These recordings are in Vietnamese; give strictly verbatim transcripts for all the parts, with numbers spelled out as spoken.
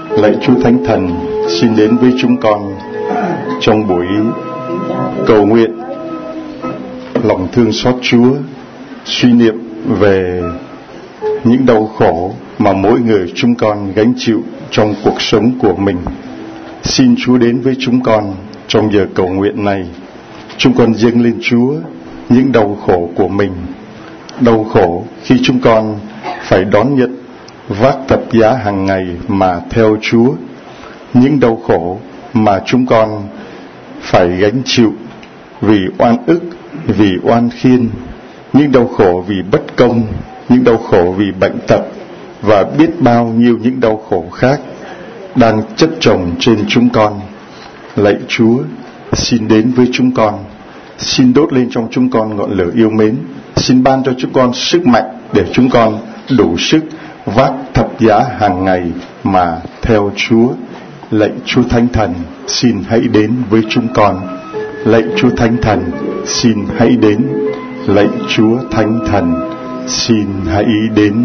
Lạy Chúa Thánh Thần, xin đến với chúng con trong buổi cầu nguyện lòng thương xót Chúa, suy niệm về những đau khổ mà mỗi người chúng con gánh chịu trong cuộc sống của mình. Xin Chúa đến với chúng con trong giờ cầu nguyện này. Chúng con dâng lên Chúa những đau khổ của mình, đau khổ khi chúng con phải đón nhận vác thập giá hàng ngày mà theo Chúa, những đau khổ mà chúng con phải gánh chịu vì oan ức, vì oan khiên, những đau khổ vì bất công, những đau khổ vì bệnh tật và biết bao nhiêu những đau khổ khác đang chất chồng trên chúng con. Lạy Chúa, xin đến với chúng con, xin đốt lên trong chúng con ngọn lửa yêu mến, xin ban cho chúng con sức mạnh để chúng con đủ sức vác thập giá hàng ngày mà theo Chúa. Lạy Chúa Thánh Thần, xin hãy đến với chúng con. Lạy Chúa Thánh Thần, xin hãy đến. Lạy Chúa Thánh Thần, xin hãy đến.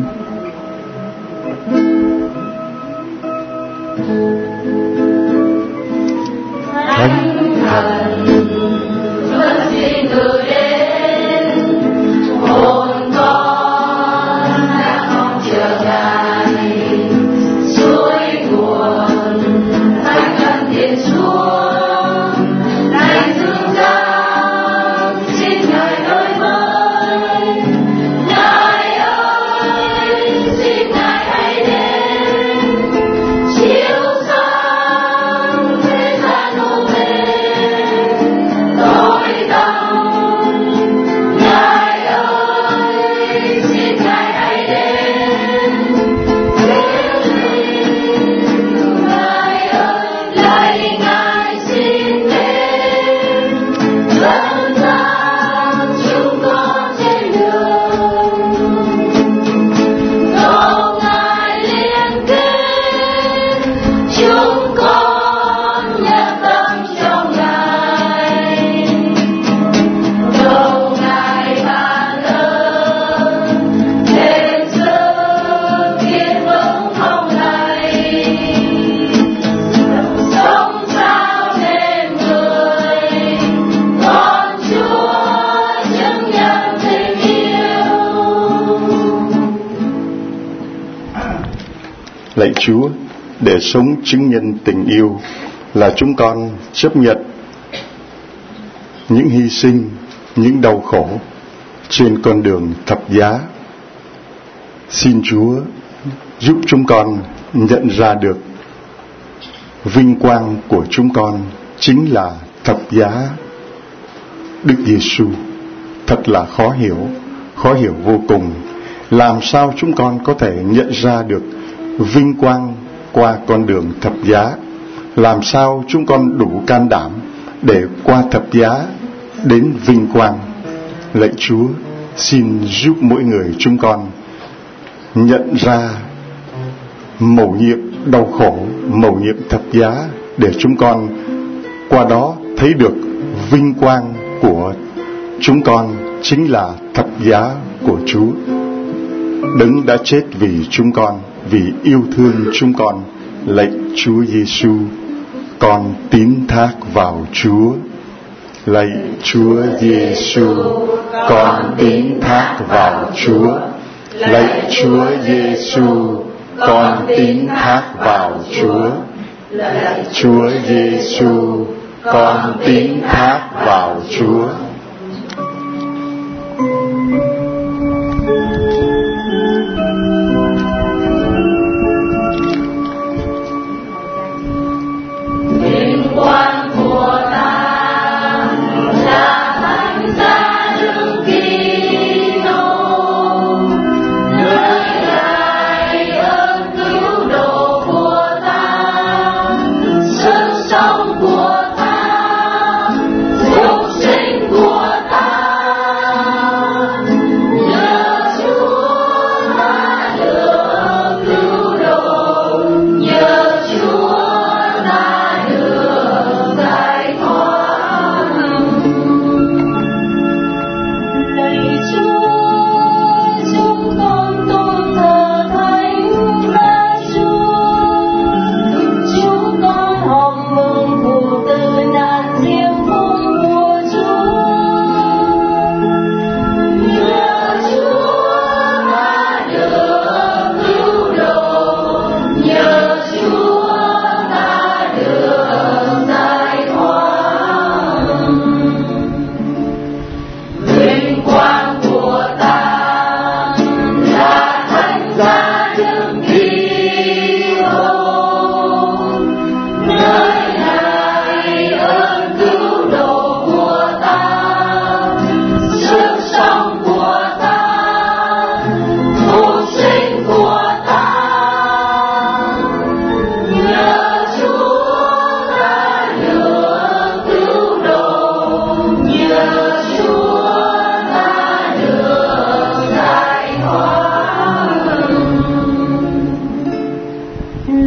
Thánh Thần, xin từ đến hồn con đã không trở lại suối nguồn thánh thần thiên xuống này dương gian xin ngài ơi ơi ngài ơi xin ngài hãy đến chiếu sáng thế gian ô mê tối tăm ngài ơi xin ngài hãy đến ngài ơi lạy ngài xin đến dẫn dắt chúng con trên đường cầu ngài liên kết chúng con nhập tâm trong ngài cầu ngài ban ơn thêm sức kiên vững không lay sống sao nên người con Chúa chứng nhận tình yêu. Lạy Chúa, để sống chứng nhân tình yêu là chúng con chấp nhận những hy sinh, những đau khổ trên con đường thập giá. Xin Chúa giúp chúng con nhận ra được vinh quang của chúng con chính là thập giá. Đức Giêsu thật là khó hiểu, khó hiểu vô cùng. Làm sao chúng con có thể nhận ra được vinh quang qua con đường thập giá? Làm sao chúng con đủ can đảm để qua thập giá đến vinh quang? Lạy Chúa, xin giúp mỗi người chúng con nhận ra mầu nhiệm đau khổ, mầu nhiệm thập giá, để chúng con qua đó thấy được vinh quang của chúng con chính là thập giá của Chúa. Đấng đã chết vì chúng con, vì yêu thương chúng con. Lạy Chúa Giêsu, con tín thác vào Chúa. Lạy Chúa Giêsu, con tín thác vào Chúa. Lạy Chúa Giêsu, con tín thác vào Chúa. Lạy Chúa Giêsu, con tín thác vào Chúa. Vinh quang của ta là thánh giá đương Kitô, nơi Ngài ơn cứu độ của ta, sự sống của ta, phục sinh của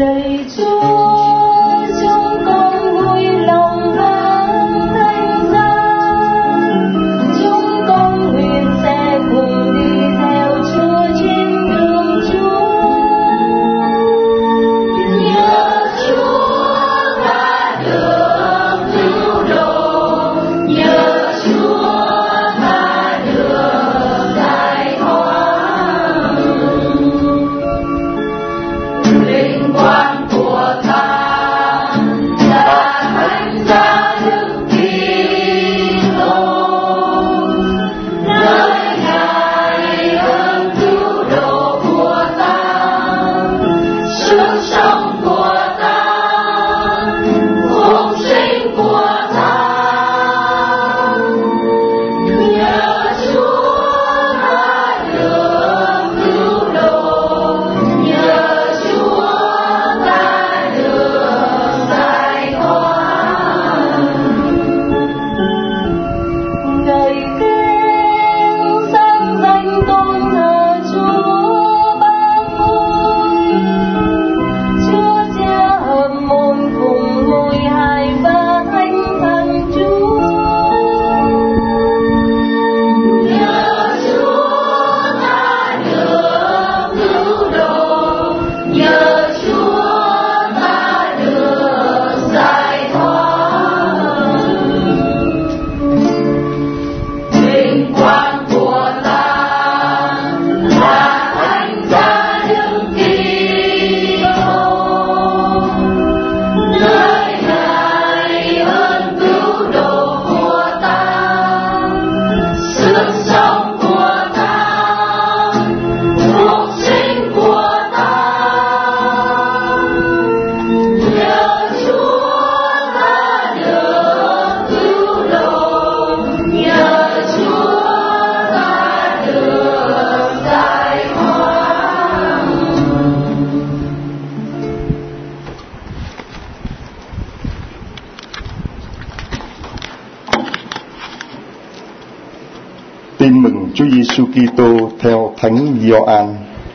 Tin mừng Chúa Giêsu Kitô theo Thánh Gioan.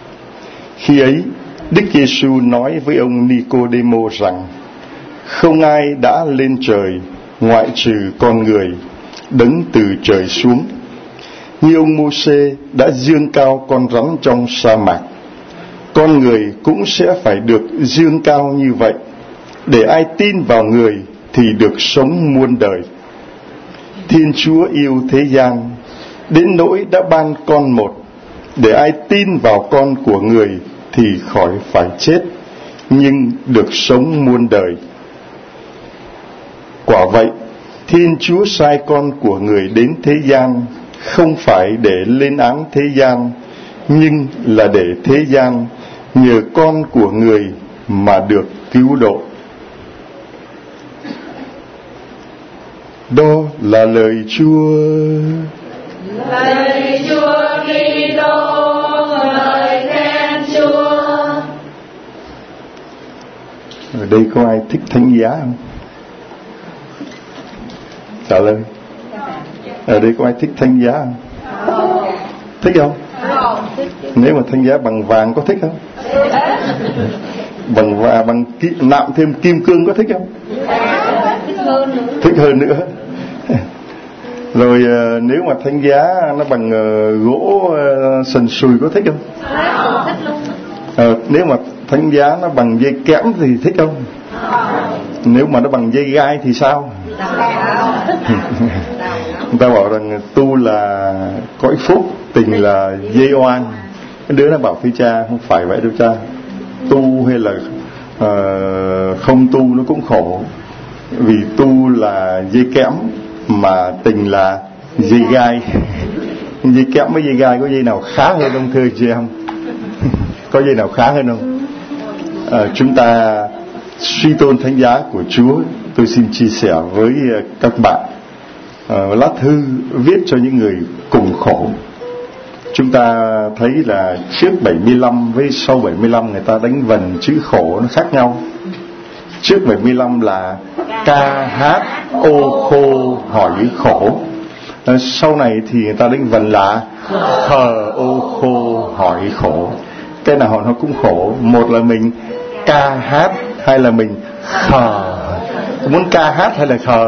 Khi ấy, Đức Giêsu nói với ông Nicôđêmô rằng: không ai đã lên trời ngoại trừ con người, đấng từ trời xuống. Như ông Mô-sê đã giương cao con rắn trong sa mạc, con người cũng sẽ phải được giương cao như vậy, để ai tin vào người thì được sống muôn đời. Thiên Chúa yêu thế gian đến nỗi đã ban con một, để ai tin vào con của người thì khỏi phải chết, nhưng được sống muôn đời. Quả vậy, Thiên Chúa sai con của người đến thế gian không phải để lên án thế gian, nhưng là để thế gian nhờ con của người mà được cứu độ. Đó là lời Chúa. Lời Chúa Kitô, lời khen Chúa. Ở đây có ai thích thánh giá không? Trả lời. Ở đây có ai thích thánh giá không? Thích không? Nếu mà thánh giá bằng vàng có thích không? Bằng vàng, bằng kim, nạm thêm kim cương có thích không? Thích hơn nữa. Rồi nếu mà thánh giá nó bằng gỗ sần sùi có thích không? À, nếu mà thánh giá nó bằng dây kẽm thì thích không? Nếu mà nó bằng dây gai thì sao? Người ta bảo rằng tu là cõi phúc, tình là dây oan. Cái đứa nó bảo với cha: không phải vậy đâu cha, tu hay là uh, không tu nó cũng khổ, vì tu là dây kẽm mà tình là dây gai. Dây kẽm với dây gai có dây nào khá hơn không thưa chị em? Có dây nào khá hơn không? À, chúng ta suy tôn thánh giá của Chúa. Tôi xin chia sẻ với các bạn à, lá thư viết cho những người cùng khổ. Chúng ta thấy là trước bảy mươi lăm với sau bảy mươi lăm người ta đánh vần chữ khổ nó khác nhau. Trước bảy mươi lăm là ca hát ô khô hỏi khổ, à, sau này thì người ta đánh vần là thờ ô khô hỏi khổ. Cái nào nó cũng khổ. Một là mình ca hát hay là mình khờ? Muốn ca hát hay là khờ?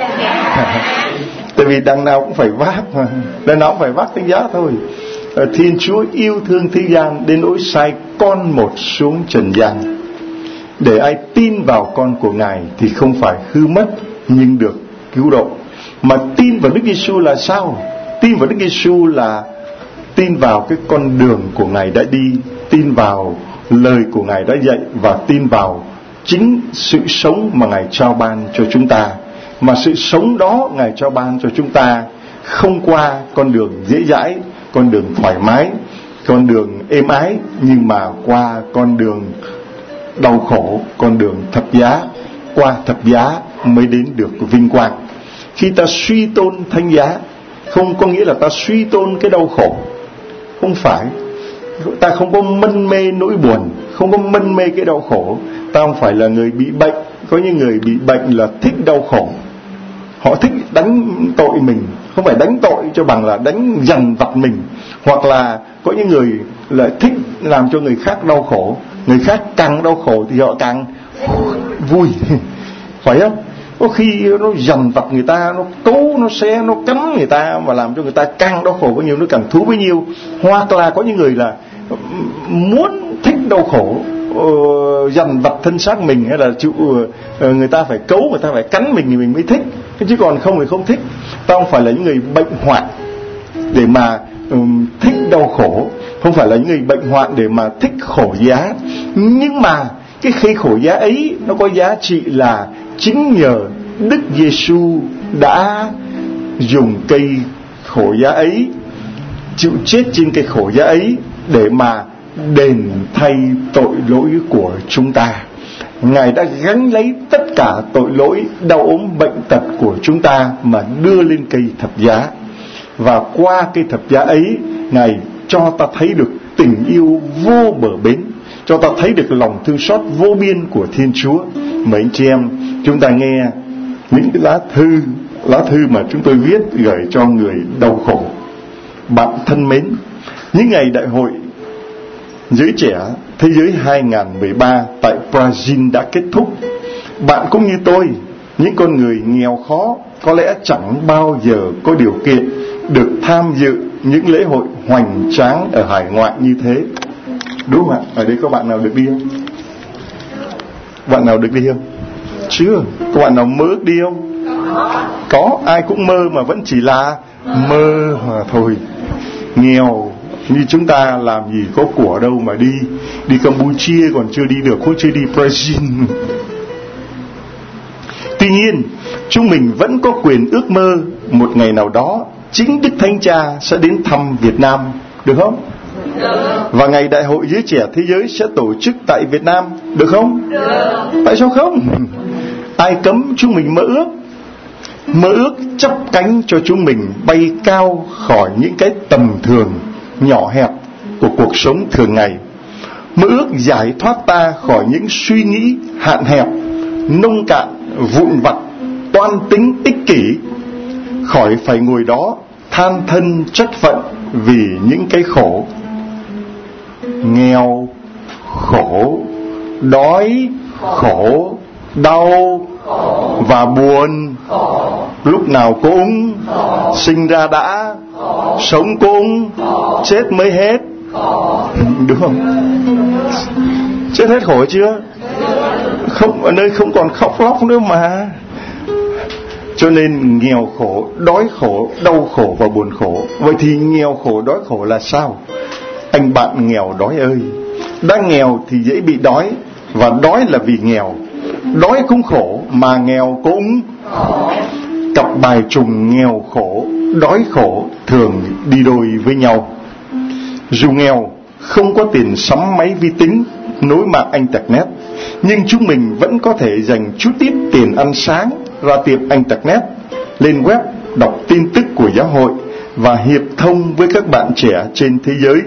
Tại vì đằng nào cũng phải vác mà, đằng nào cũng phải vác thánh giá thôi. Thiên Chúa yêu thương thế gian đến nỗi sai con một xuống trần gian, để ai tin vào con của Ngài thì không phải hư mất nhưng được cứu độ. Mà tin vào Đức Giêsu là sao? Tin vào Đức Giêsu là tin vào cái con đường của Ngài đã đi, tin vào lời của Ngài đã dạy, và tin vào chính sự sống mà Ngài trao ban cho chúng ta. Mà sự sống đó Ngài trao ban cho chúng ta không qua con đường dễ dãi, con đường thoải mái, con đường êm ái, nhưng mà qua con đường đau khổ, con đường thập giá. Qua thập giá mới đến được vinh quang. Khi ta suy tôn thánh giá, không có nghĩa là ta suy tôn cái đau khổ. Không phải. Ta không có mân mê nỗi buồn, không có mân mê cái đau khổ. Ta không phải là người bị bệnh. Có những người bị bệnh là thích đau khổ, họ thích đánh tội mình, không phải đánh tội cho bằng là đánh dằn vặt mình. Hoặc là có những người lại thích làm cho người khác đau khổ. Người khác càng đau khổ thì họ càng vui, phải không? Có khi nó dằn vặt người ta, nó cấu, nó xé, nó cắn người ta, mà làm cho người ta càng đau khổ bao nhiêu nó càng thú bấy nhiêu. Hoặc là có những người là muốn thích đau khổ, uh, dằn vặt thân xác mình, hay là chịu uh, người ta phải cấu, người ta phải cắn mình thì mình mới thích, chứ còn không thì không thích. Ta không phải là những người bệnh hoạn để mà um, thích đau khổ, không phải là những người bệnh hoạn để mà thích khổ giá. Nhưng mà cái khi khổ giá ấy nó có giá trị là chính nhờ Đức Giêsu đã dùng cây khổ giá ấy, chịu chết trên cây khổ giá ấy để mà đền thay tội lỗi của chúng ta. Ngài đã gánh lấy tất cả tội lỗi, đau ốm, bệnh tật của chúng ta mà đưa lên cây thập giá. Và qua cây thập giá ấy, Ngài cho ta thấy được tình yêu vô bờ bến, cho ta thấy được lòng thương xót vô biên của Thiên Chúa. Mấy anh chị em, chúng ta nghe những cái lá thư, lá thư mà chúng tôi viết gửi cho người đau khổ. Bạn thân mến, những ngày đại hội giới trẻ thế giới hai không một ba tại Brazil đã kết thúc. Bạn cũng như tôi, những con người nghèo khó, có lẽ chẳng bao giờ có điều kiện được tham dự những lễ hội hoành tráng ở hải ngoại như thế. Đúng không ạ? Ở đây có bạn nào được đi không? Bạn nào được đi không? Chưa. Có bạn nào mơ ước đi không? Có. Ai cũng mơ mà vẫn chỉ là mơ mà thôi. Nghèo như chúng ta làm gì có của đâu mà đi. Đi Campuchia còn chưa đi được, cũng chưa đi Brazil. Tuy nhiên, chúng mình vẫn có quyền ước mơ một ngày nào đó chính Đức Thánh Cha sẽ đến thăm Việt Nam, được không? Được. Và ngày đại hội giới trẻ thế giới sẽ tổ chức tại Việt Nam, được không? Được. Tại sao không? Ai cấm chúng mình mơ ước? Mơ ước chắp cánh cho chúng mình bay cao khỏi những cái tầm thường nhỏ hẹp của cuộc sống thường ngày. Mơ ước giải thoát ta khỏi những suy nghĩ hạn hẹp, nông cạn, vụn vặt, toan tính ích kỷ, khỏi phải ngồi đó than thân trách phận vì những cái khổ. Nghèo, khổ, đói, khổ, đau và buồn. Lúc nào cũng sinh ra đã, sống cũng chết mới hết. Đúng không? Chết hết khổ chưa? Không, ở nơi không còn khóc lóc nữa mà. Cho nên nghèo khổ, đói khổ, đau khổ và buồn khổ. Vậy thì nghèo khổ, đói khổ là sao? Anh bạn nghèo đói ơi, đã nghèo thì dễ bị đói, và đói là vì nghèo. Đói cũng khổ mà nghèo cũng khổ. Cặp bài trùng nghèo khổ, đói khổ thường đi đôi với nhau. Dù nghèo, không có tiền sắm máy vi tính, nối mạng internet, nhưng chúng mình vẫn có thể dành chút ít tiền ăn sáng ra tiệm internet, lên web đọc tin tức của giáo hội và hiệp thông với các bạn trẻ trên thế giới.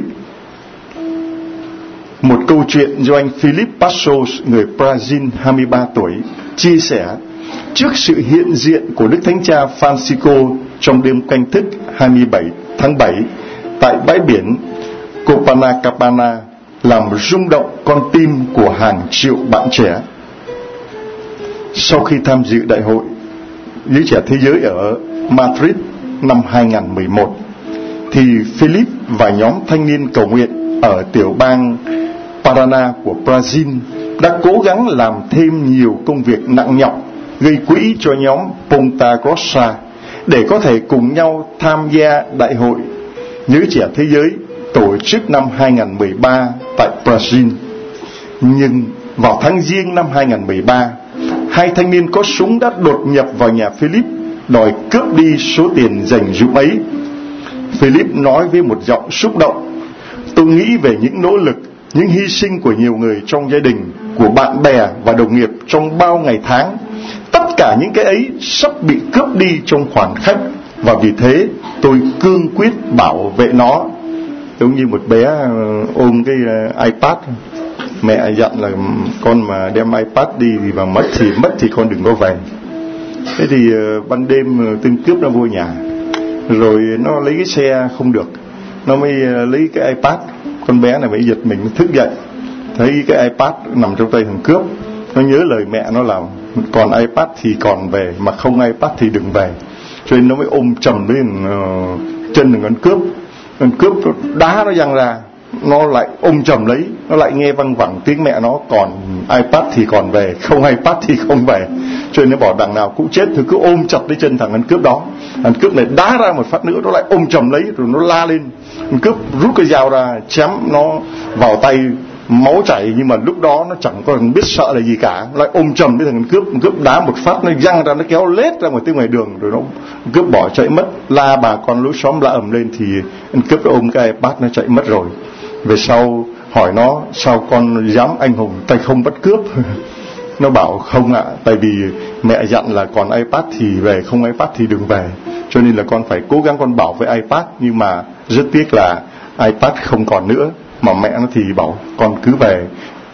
Một câu chuyện do anh Philip Passos, người Brazil hai mươi ba tuổi, chia sẻ trước sự hiện diện của Đức Thánh Cha Francisco trong đêm canh thức hai mươi bảy tháng bảy tại bãi biển Copacabana. làm rung động con tim của hàng triệu bạn trẻ. Sau khi tham dự đại hội Giới Trẻ Thế Giới ở Madrid năm hai nghìn không trăm mười một, thì Philip và nhóm thanh niên cầu nguyện ở tiểu bang Paraná của Brazil đã cố gắng làm thêm nhiều công việc nặng nhọc, gây quỹ cho nhóm Ponta Grossa để có thể cùng nhau tham gia đại hội Giới Trẻ Thế Giới tổ chức năm hai nghìn không trăm mười ba tại Brazil. Nhưng vào tháng Giêng năm hai nghìn không trăm mười ba, hai thanh niên có súng đã đột nhập vào nhà Philip, đòi cướp đi số tiền dành dụm ấy. Philip nói với một giọng xúc động: tôi nghĩ về những nỗ lực, những hy sinh của nhiều người trong gia đình, của bạn bè và đồng nghiệp trong bao ngày tháng. Tất cả những cái ấy sắp bị cướp đi trong khoảnh khắc, và vì thế tôi cương quyết bảo vệ nó. Giống như một bé ôm cái iPad, mẹ dặn là con mà đem iPad đi thì mà mất thì mất thì con đừng có về. Thế thì ban đêm tên cướp nó vô nhà, rồi nó lấy cái xe không được, nó mới lấy cái iPad. Con bé này mới giật mình, thức dậy thấy cái iPad nằm trong tay thằng cướp. Nó nhớ lời mẹ nó là còn iPad thì còn về, mà không iPad thì đừng về. Cho nên nó mới ôm chầm lên uh, chân thằng cướp. Thằng cướp nó đá nó văng ra, nó lại ôm chầm lấy, nó lại nghe văng vẳng tiếng mẹ nó còn iPad thì còn về, không iPad thì không về. Cho nên nó bảo đằng nào cũng chết thì cứ ôm chặt lấy chân thằng ăn cướp đó. Thằng cướp này đá ra một phát nữa, nó lại ôm chầm lấy, rồi nó la lên. Thằng cướp rút cái dao ra chém nó vào tay, máu chảy, nhưng mà lúc đó nó chẳng còn biết sợ là gì cả. Nó lại ôm chầm với thằng cướp, thằng cướp đá một phát, nó văng ra, nó kéo lết ra một tiếng ngoài đường, rồi nó cướp bỏ chạy mất. La bà con lối xóm la ầm lên thì anh cướp nó ôm cái iPad nó chạy mất rồi. Về sau hỏi nó: sao con dám anh hùng tay không bắt cướp? Nó bảo: không ạ, tại vì mẹ dặn là còn iPad thì về, không iPad thì đừng về, cho nên là con phải cố gắng con bảo vệ iPad. Nhưng mà rất tiếc là iPad không còn nữa, mà mẹ nó thì bảo con cứ về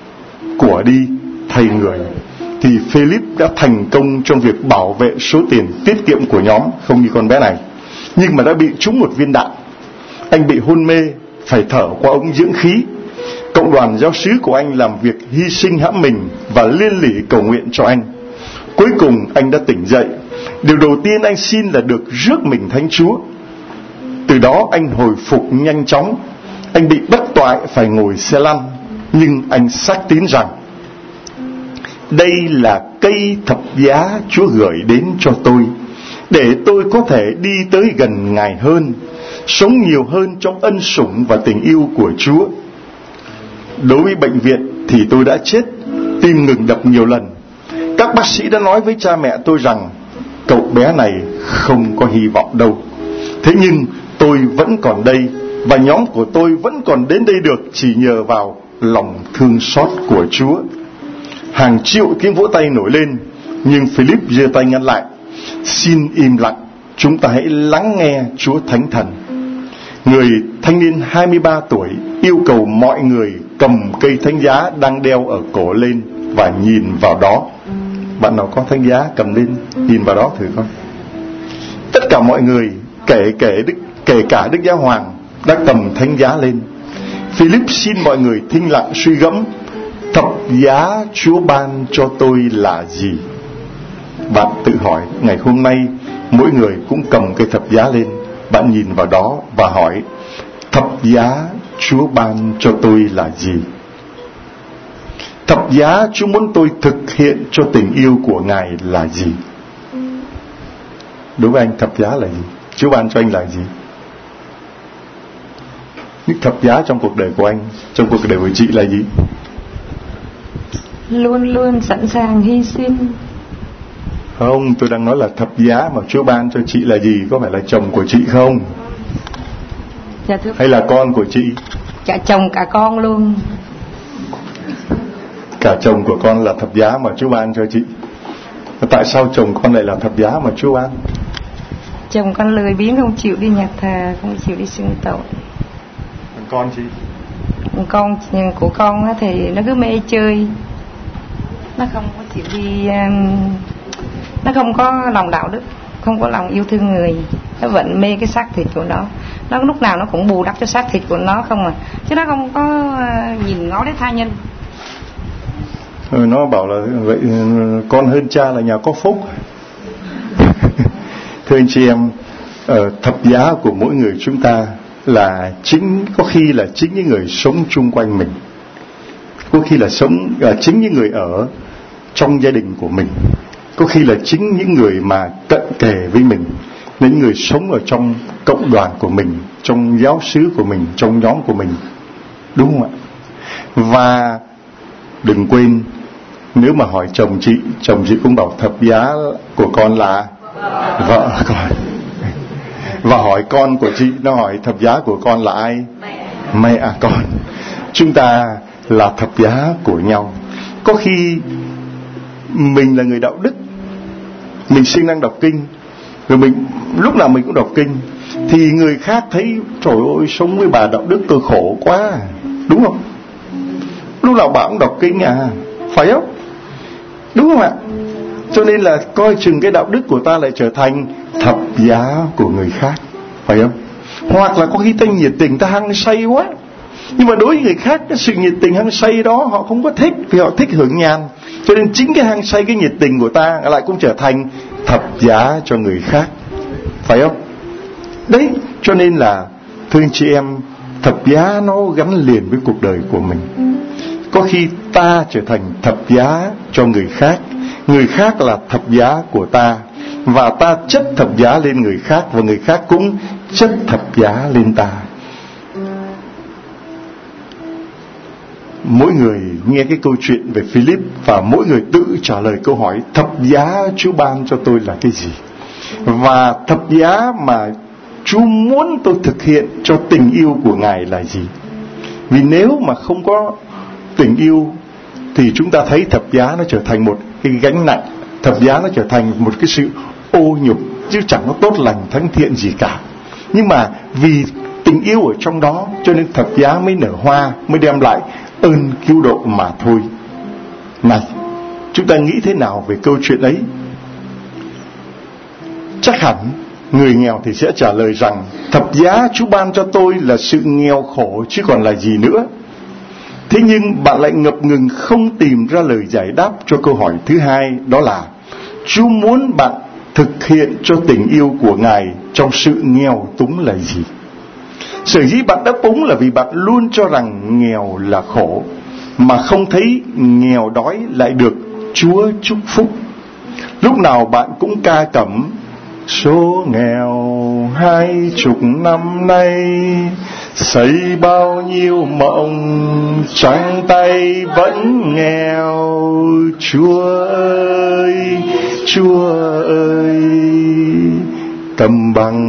của đi thay người. Thì Philip đã thành công trong việc bảo vệ số tiền tiết kiệm của nhóm, không như con bé này, nhưng mà đã bị trúng một viên đạn. Anh bị hôn mê, phải thở qua ống dưỡng khí. Cộng đoàn giáo xứ của anh làm việc hy sinh hãm mình và liên lỉ cầu nguyện cho anh. Cuối cùng anh đã tỉnh dậy. Điều đầu tiên anh xin là được rước mình Thánh Chúa. Từ đó anh hồi phục nhanh chóng. Anh bị bất toại phải ngồi xe lăn, nhưng anh xác tín rằng đây là cây thập giá Chúa gửi đến cho tôi, để tôi có thể đi tới gần Ngài hơn, sống nhiều hơn trong ân sủng và tình yêu của Chúa. Đối với bệnh viện thì tôi đã chết, tim ngừng đập nhiều lần. Các bác sĩ đã nói với cha mẹ tôi rằng cậu bé này không có hy vọng đâu. Thế nhưng tôi vẫn còn đây, và nhóm của tôi vẫn còn đến đây được chỉ nhờ vào lòng thương xót của Chúa. Hàng triệu tiếng vỗ tay nổi lên, nhưng Philip giơ tay ngăn lại: xin im lặng, chúng ta hãy lắng nghe Chúa Thánh Thần. Người thanh niên hai mươi ba tuổi yêu cầu mọi người cầm cây thánh giá đang đeo ở cổ lên và nhìn vào đó. Bạn nào có thánh giá cầm lên, nhìn vào đó thử coi. Tất cả mọi người, kể kể đức, kể cả Đức Giáo Hoàng, đã cầm thánh giá lên. Philip xin mọi người thinh lặng suy gẫm: thập giá Chúa ban cho tôi là gì? Bạn tự hỏi, ngày hôm nay mỗi người cũng cầm cây thập giá lên. Bạn nhìn vào đó và hỏi: thập giá Chúa ban cho tôi là gì? Thập giá Chúa muốn tôi thực hiện cho tình yêu của Ngài là gì? Đối với anh, thập giá là gì? Chúa ban cho anh là gì? Những thập giá trong cuộc đời của anh, trong cuộc đời của chị là gì? Luôn luôn sẵn sàng hy sinh. Không, tôi đang nói là thập giá mà Chúa ban cho chị là gì? Có phải là chồng của chị không? Dạ thưa. Hay là con của chị? Cả chồng cả con luôn. Cả chồng của con là thập giá mà Chúa ban cho chị. Tại sao chồng con lại là thập giá mà Chúa ban? Chồng con lười biếng, không chịu đi nhà thờ, không chịu đi xưng tội. Còn con chị? Con của con thì nó cứ mê chơi, nó không có chịu đi, nó không có lòng đạo đức, không có lòng yêu thương người, nó vẫn mê cái xác thịt của nó. nó lúc nào nó cũng bù đắp cho xác thịt của nó không à, chứ nó không có nhìn ngó đến tha nhân. Ừ, nó bảo là vậy con hơn cha là nhà có phúc. Thưa anh chị em, ở thập giá của mỗi người chúng ta là chính, có khi là chính những người sống chung quanh mình, có khi là sống là chính những người ở trong gia đình của mình, có khi là chính những người mà cận kề với mình, những người sống ở trong cộng đoàn của mình, trong giáo xứ của mình, trong nhóm của mình, đúng không ạ? Và đừng quên, nếu mà hỏi chồng chị, chồng chị cũng bảo thập giá của con là vợ con. Và hỏi con của chị, nó hỏi thập giá của con là ai? Mẹ à con. Chúng ta là thập giá của nhau. Có khi mình là người đạo đức, mình siêng năng đọc kinh, rồi mình lúc nào mình cũng đọc kinh, thì người khác thấy trời ơi sống với bà đạo đức tôi khổ quá, đúng không? Lúc nào bà cũng đọc kinh à, phải không? Đúng không ạ? Cho nên là coi chừng cái đạo đức của ta lại trở thành thập giá của người khác, phải không? Hoặc là có khi ta nhiệt tình, ta hăng say quá, nhưng mà đối với người khác cái sự nhiệt tình hăng say đó họ không có thích, vì họ thích hưởng nhàn. Cho nên chính cái hăng say, cái nhiệt tình của ta lại cũng trở thành thập giá cho người khác, phải không? Đấy, cho nên là thưa anh chị em, thập giá nó gắn liền với cuộc đời của mình. Có khi ta trở thành thập giá cho người khác, người khác là thập giá của ta, và ta chất thập giá lên người khác, và người khác cũng chất thập giá lên ta. Mỗi người nghe cái câu chuyện về Philip, và mỗi người tự trả lời câu hỏi thập giá Chúa ban cho tôi là cái gì, và thập giá mà Chúa muốn tôi thực hiện cho tình yêu của Ngài là gì. Vì nếu mà không có tình yêu thì chúng ta thấy thập giá nó trở thành một cái gánh nặng, thập giá nó trở thành một cái sự ô nhục, chứ chẳng có tốt lành thánh thiện gì cả. Nhưng mà vì tình yêu ở trong đó, cho nên thập giá mới nở hoa, mới đem lại ơn cứu độ mà thôi. Này, chúng ta nghĩ thế nào về câu chuyện ấy? Chắc hẳn người nghèo thì sẽ trả lời rằng thập giá Chúa ban cho tôi là sự nghèo khổ chứ còn là gì nữa. Thế nhưng bạn lại ngập ngừng không tìm ra lời giải đáp cho câu hỏi thứ hai, đó là Chúa muốn bạn thực hiện cho tình yêu của Ngài trong sự nghèo túng là gì. Sở dĩ bạn đáp ứng là vì bạn luôn cho rằng nghèo là khổ, mà không thấy nghèo đói lại được Chúa chúc phúc. Lúc nào bạn cũng ca cẩm số nghèo hai chục năm nay, xây bao nhiêu mộng trong tay vẫn nghèo. Chúa ơi, Chúa ơi, cầm bằng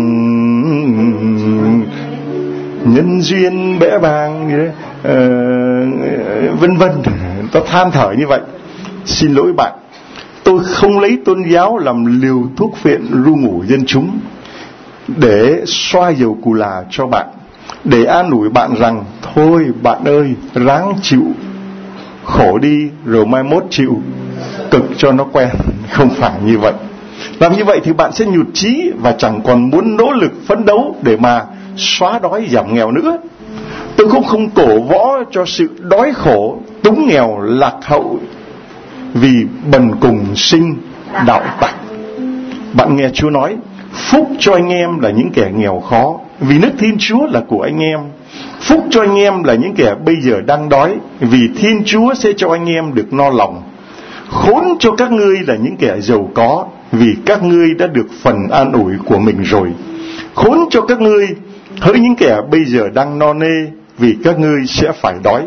nhân duyên bẽ bàng uh, vân vân. Tôi than thở như vậy. Xin lỗi bạn, tôi không lấy tôn giáo làm liều thuốc phiện ru ngủ dân chúng để xoa dầu cù là cho bạn, để an ủi bạn rằng thôi bạn ơi, ráng chịu khổ đi rồi mai mốt chịu cực cho nó quen. Không phải như vậy. Làm như vậy thì bạn sẽ nhụt chí và chẳng còn muốn nỗ lực phấn đấu để mà xóa đói giảm nghèo nữa. Tôi cũng không cổ võ cho sự đói khổ, túng nghèo, lạc hậu, vì bần cùng sinh đạo tặc. Bạn nghe Chúa nói phúc cho anh em là những kẻ nghèo khó, vì nước Thiên Chúa là của anh em. Phúc cho anh em là những kẻ bây giờ đang đói, vì Thiên Chúa sẽ cho anh em được no lòng. Khốn cho các ngươi là những kẻ giàu có, vì các ngươi đã được phần an ủi của mình rồi. Khốn cho các ngươi hỡi những kẻ bây giờ đang no nê, vì các ngươi sẽ phải đói.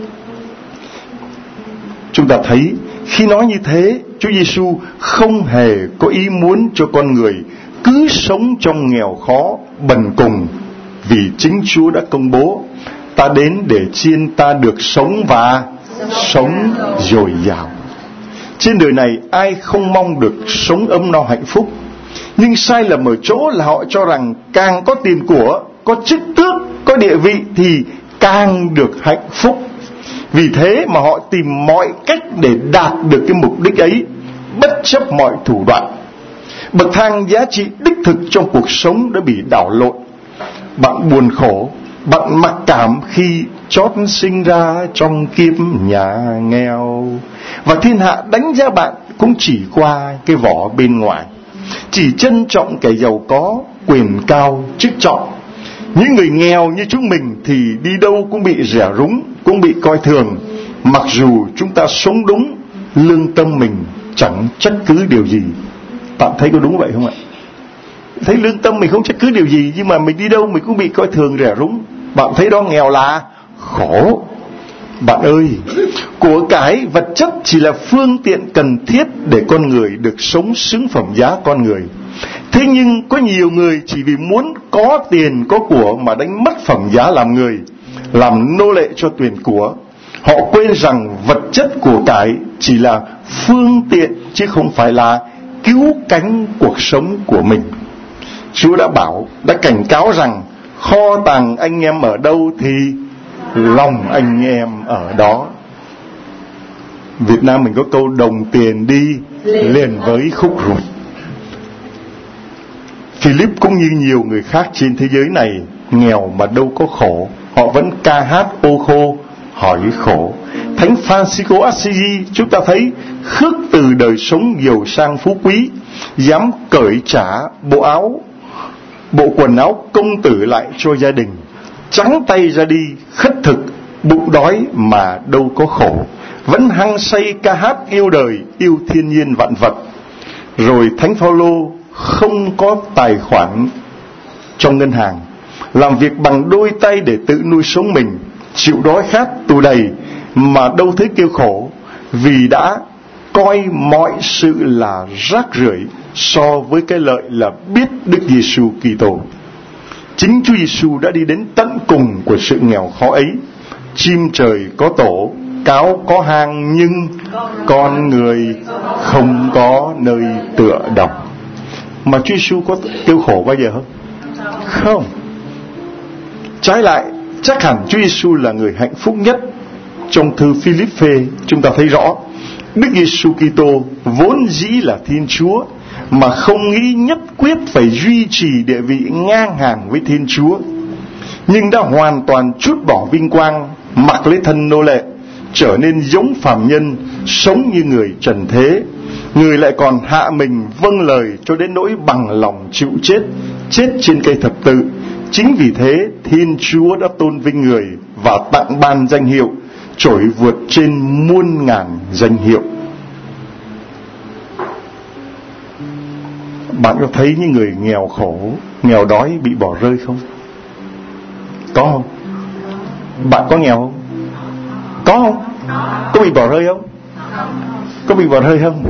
Chúng ta thấy khi nói như thế, Chúa Giêsu không hề có ý muốn cho con người cứ sống trong nghèo khó, bần cùng, vì chính Chúa đã công bố ta đến để chiên ta được sống và sống dồi dào. Trên đời này ai không mong được sống ấm no hạnh phúc, nhưng sai lầm ở chỗ là họ cho rằng càng có tiền của, có chức tước, có địa vị thì càng được hạnh phúc. Vì thế mà họ tìm mọi cách để đạt được cái mục đích ấy, bất chấp mọi thủ đoạn. Bậc thang giá trị đích thực trong cuộc sống đã bị đảo lộn. bạn buồn khổ, bạn mặc cảm khi chót sinh ra trong kiếp nhà nghèo, và thiên hạ đánh giá bạn cũng chỉ qua cái vỏ bên ngoài, chỉ trân trọng kẻ giàu có, quyền cao, chức trọng. Những người nghèo như chúng mình thì đi đâu cũng bị rẻ rúng, cũng bị coi thường, mặc dù chúng ta sống đúng, lương tâm mình chẳng trách cứ điều gì. Bạn thấy có đúng vậy không ạ? Thấy lương tâm mình không trách cứ điều gì, nhưng mà mình đi đâu mình cũng bị coi thường, rẻ rúng. Bạn thấy đó nghèo là khổ. Bạn ơi, của cải vật chất chỉ là phương tiện cần thiết để con người được sống xứng phẩm giá con người. Thế nhưng có nhiều người chỉ vì muốn có tiền có của mà đánh mất phẩm giá làm người, làm nô lệ cho tiền của. Họ quên rằng vật chất của cải chỉ là phương tiện chứ không phải là cứu cánh cuộc sống của mình. Chúa đã bảo, đã cảnh cáo rằng kho tàng anh em ở đâu thì lòng anh em ở đó. Việt Nam mình có câu đồng tiền đi liền với khúc ruột. Philip cũng như nhiều người khác trên thế giới này nghèo mà đâu có khổ, họ vẫn ca hát ô khô hỏi khổ. Thánh Francisco Assisi chúng ta thấy khước từ đời sống giàu sang phú quý, dám cởi trả bộ áo bộ quần áo công tử lại cho gia đình, trắng tay ra đi khất thực, bụng đói mà đâu có khổ, vẫn hăng say ca hát yêu đời, yêu thiên nhiên vạn vật. Rồi Thánh Phaolô không có tài khoản trong ngân hàng, làm việc bằng đôi tay để tự nuôi sống mình, chịu đói khát tù đầy mà đâu thấy kêu khổ, vì đã coi mọi sự là rác rưởi so với cái lợi là biết Đức Giêsu Kitô. Chính Chúa Giêsu đã đi đến tận cùng của sự nghèo khó ấy. Chim trời có tổ, cáo có hang, nhưng con người không có nơi tựa đồng. Mà Chúa Giêsu có kêu khổ bao giờ không? Không. Trái lại, chắc hẳn Chúa Giêsu là người hạnh phúc nhất. Trong thư Philippe chúng ta thấy rõ, Đức Giêsu Kitô vốn dĩ là Thiên Chúa, mà không nghĩ nhất quyết phải duy trì địa vị ngang hàng với Thiên Chúa, nhưng đã hoàn toàn trút bỏ vinh quang, mặc lấy thân nô lệ, trở nên giống phàm nhân, sống như người trần thế. Người lại còn hạ mình vâng lời cho đến nỗi bằng lòng chịu chết, chết trên cây thập tự. Chính vì thế Thiên Chúa đã tôn vinh người và tặng ban danh hiệu trỗi vượt trên muôn ngàn danh hiệu. Bạn có thấy những người nghèo khổ, nghèo đói bị bỏ rơi không? Có không? Bạn có nghèo không? Có không? Có bị bỏ rơi không? Có bị bỏ rơi không?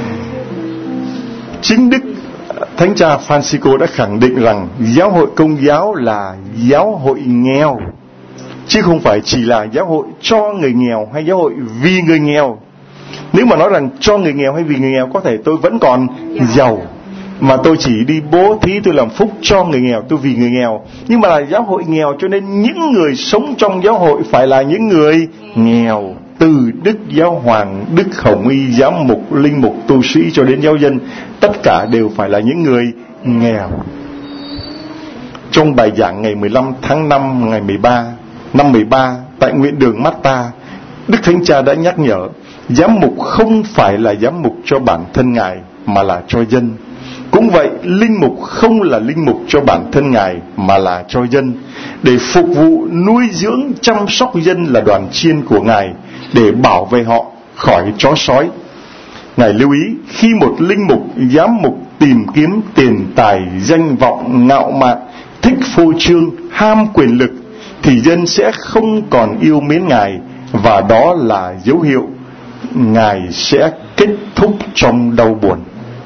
Chính Đức Thánh Cha Francisco đã khẳng định rằng giáo hội Công giáo là giáo hội nghèo, chứ không phải chỉ là giáo hội cho người nghèo hay giáo hội vì người nghèo. Nếu mà nói rằng cho người nghèo hay vì người nghèo, có thể tôi vẫn còn giàu, mà tôi chỉ đi bố thí, tôi làm phúc cho người nghèo, tôi vì người nghèo. Nhưng mà là giáo hội nghèo, cho nên những người sống trong giáo hội phải là những người nghèo. Từ Đức Giáo Hoàng, Đức Hồng Y, giám mục, linh mục, tu sĩ cho đến giáo dân, tất cả đều phải là những người nghèo. Trong bài giảng ngày mười lăm tháng năm ngày mười ba năm mười ba tại nguyện đường Mata, Đức Thánh Cha đã nhắc nhở giám mục không phải là giám mục cho bản thân Ngài mà là cho dân. Cũng vậy, linh mục không là linh mục cho bản thân Ngài mà là cho dân, để phục vụ nuôi dưỡng chăm sóc dân là đoàn chiên của Ngài, để bảo vệ họ khỏi chó sói. Ngài lưu ý, khi một linh mục, giám mục tìm kiếm tiền tài, danh vọng, ngạo mạn, thích phô trương, ham quyền lực, thì dân sẽ không còn yêu mến Ngài, và đó là dấu hiệu Ngài sẽ kết thúc trong đau buồn.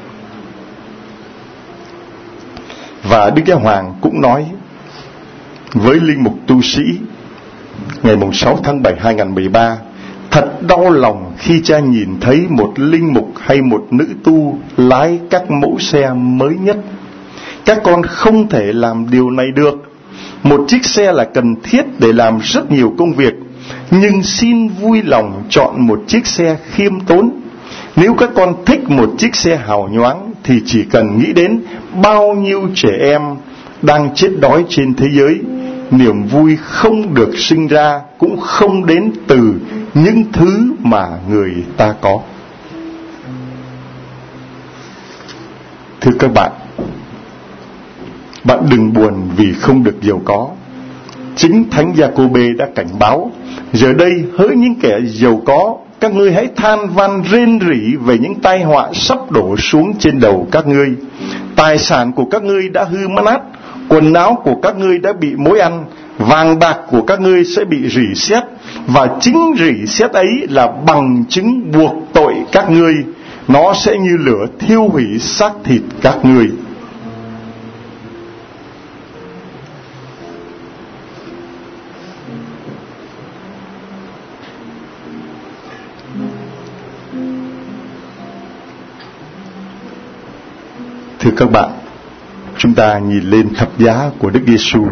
Và Đức Giáo Hoàng cũng nói với linh mục tu sĩ ngày sáu tháng bảy hai nghìn không trăm mười ba: thật đau lòng khi cha nhìn thấy một linh mục hay một nữ tu lái các mẫu xe mới nhất. Các con không thể làm điều này được. Một chiếc xe là cần thiết để làm rất nhiều công việc, nhưng xin vui lòng chọn một chiếc xe khiêm tốn. Nếu các con thích một chiếc xe hào nhoáng thì chỉ cần nghĩ đến bao nhiêu trẻ em đang chết đói trên thế giới, niềm vui không được sinh ra cũng không đến từ những thứ mà người ta có. Thưa các bạn, bạn đừng buồn vì không được giàu có. Chính Thánh Gia-cô-bê đã cảnh báo: giờ đây hỡi những kẻ giàu có, các ngươi hãy than van rên rỉ về những tai họa sắp đổ xuống trên đầu các ngươi. Tài sản của các ngươi đã hư nát, quần áo của các ngươi đã bị mối ăn, vàng bạc của các ngươi sẽ bị rỉ sét, và chính rỉ sét ấy là bằng chứng buộc tội các ngươi. Nó sẽ như lửa thiêu hủy xác thịt các ngươi. Thưa các bạn, chúng ta nhìn lên thập giá của Đức Giêsu.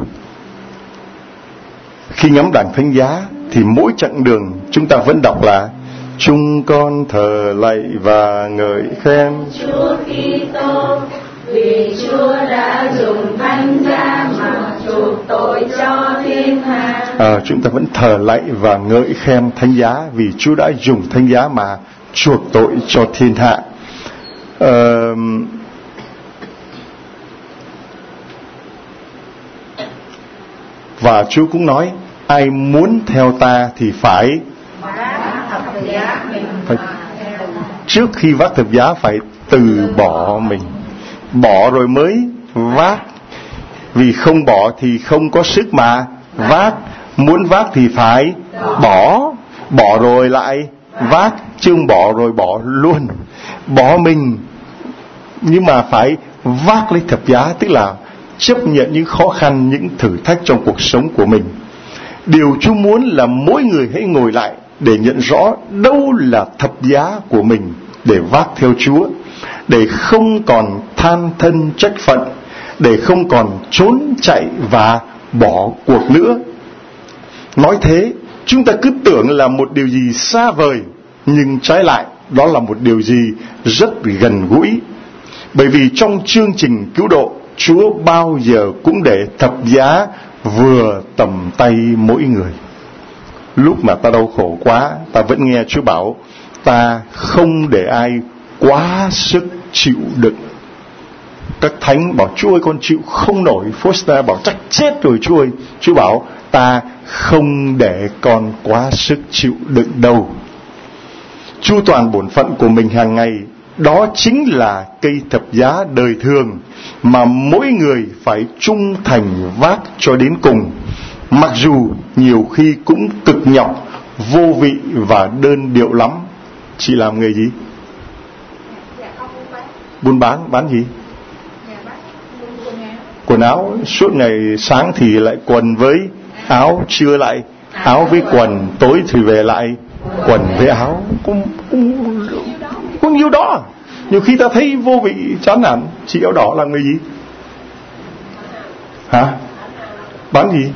Khi ngắm đàn thánh giá thì mỗi chặng đường chúng ta vẫn đọc là: chúng con thờ lạy và ngợi khen Chúa Kitô, vì Chúa đã dùng thánh giá mà chuộc tội cho thiên hạ. À, chúng ta vẫn thờ lạy và ngợi khen thánh giá vì Chúa đã dùng thánh giá mà chuộc tội cho thiên hạ. À, và Chúa cũng nói: ai muốn theo ta thì phải Phải, trước khi vác thập giá phải từ bỏ mình, bỏ rồi mới vác. Vì không bỏ thì không có sức mà vác. Muốn vác thì phải bỏ, bỏ rồi lại vác, chứ không bỏ rồi bỏ luôn. Bỏ mình nhưng mà phải vác lấy thập giá, tức là chấp nhận những khó khăn, những thử thách trong cuộc sống của mình. Điều Chúa muốn là mỗi người hãy ngồi lại để nhận rõ đâu là thập giá của mình, để vác theo Chúa, để không còn than thân trách phận, để không còn trốn chạy và bỏ cuộc nữa. Nói thế, chúng ta cứ tưởng là một điều gì xa vời, nhưng trái lại đó là một điều gì rất gần gũi. Bởi vì trong chương trình cứu độ, Chúa bao giờ cũng để thập giá vừa tầm tay mỗi người. Lúc mà ta đau khổ quá, ta vẫn nghe Chúa bảo: ta không để ai quá sức chịu đựng. Các thánh bảo: Chúa ơi, con chịu không nổi. Foster bảo: chắc chết rồi Chúa ơi. Chúa bảo: ta không để con quá sức chịu đựng đâu. Chu toàn bổn phận của mình hàng ngày, đó chính là cây thập giá đời thường mà mỗi người phải trung thành vác cho đến cùng, mặc dù nhiều khi cũng cực nhọc, vô vị và đơn điệu lắm. Chị làm nghề gì? Buôn bán. Bán gì? Quần áo. Suốt ngày sáng thì lại quần với áo, trưa lại áo với quần, tối thì về lại quần với áo. Cũng, cũng, cũng nhiêu đó. Nhiều khi ta thấy vô vị, chán nản. Chị áo đỏ làm người gì? Hả? Bán gì?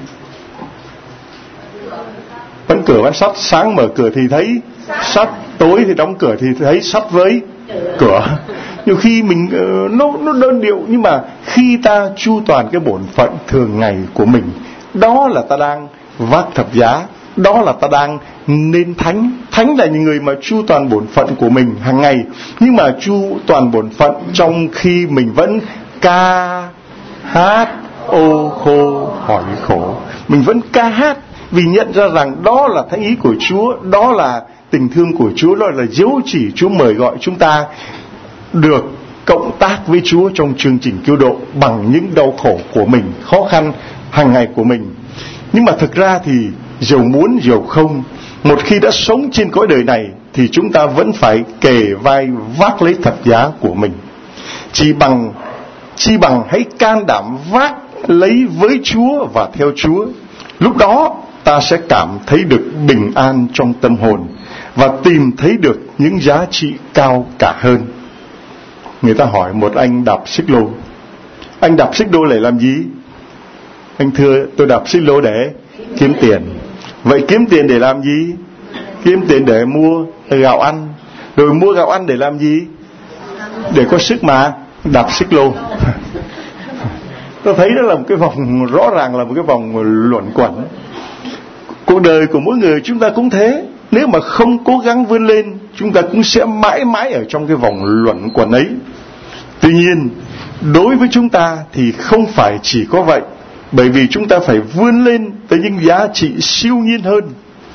Bán cửa bán sắt. Sáng mở cửa thì thấy sắt, tối thì đóng cửa thì thấy sắt với cửa. Nhiều khi mình nó, nó đơn điệu, nhưng mà khi ta chu toàn cái bổn phận thường ngày của mình, đó là ta đang vác thập giá, đó là ta đang nên thánh. Thánh là những người mà chu toàn bổn phận của mình hàng ngày, nhưng mà chu toàn bổn phận trong khi mình vẫn ca hát ô khô hỏi khổ. Mình vẫn ca hát vì nhận ra rằng đó là thánh ý của Chúa, đó là tình thương của Chúa, đó là dấu chỉ Chúa mời gọi chúng ta được cộng tác với Chúa trong chương trình cứu độ bằng những đau khổ của mình, khó khăn hàng ngày của mình. Nhưng mà thực ra thì dầu muốn dầu không, một khi đã sống trên cõi đời này thì chúng ta vẫn phải kề vai vác lấy thập giá của mình. Chỉ bằng Chi bằng hãy can đảm vác lấy với Chúa và theo Chúa. Lúc đó ta sẽ cảm thấy được bình an trong tâm hồn và tìm thấy được những giá trị cao cả hơn. Người ta hỏi một anh đạp xích lô: anh đạp xích lô để làm gì? Anh thưa: tôi đạp xích lô để kiếm tiền. Vậy kiếm tiền để làm gì? Kiếm tiền để mua gạo ăn. Rồi mua gạo ăn để làm gì? Để có sức mà đạp xích lô. Ta thấy đó là một cái vòng, rõ ràng là một cái vòng luẩn quẩn. Cuộc đời của mỗi người chúng ta cũng thế. Nếu mà không cố gắng vươn lên, chúng ta cũng sẽ mãi mãi ở trong cái vòng luẩn quẩn ấy. Tuy nhiên, đối với chúng ta thì không phải chỉ có vậy, bởi vì chúng ta phải vươn lên tới những giá trị siêu nhiên hơn.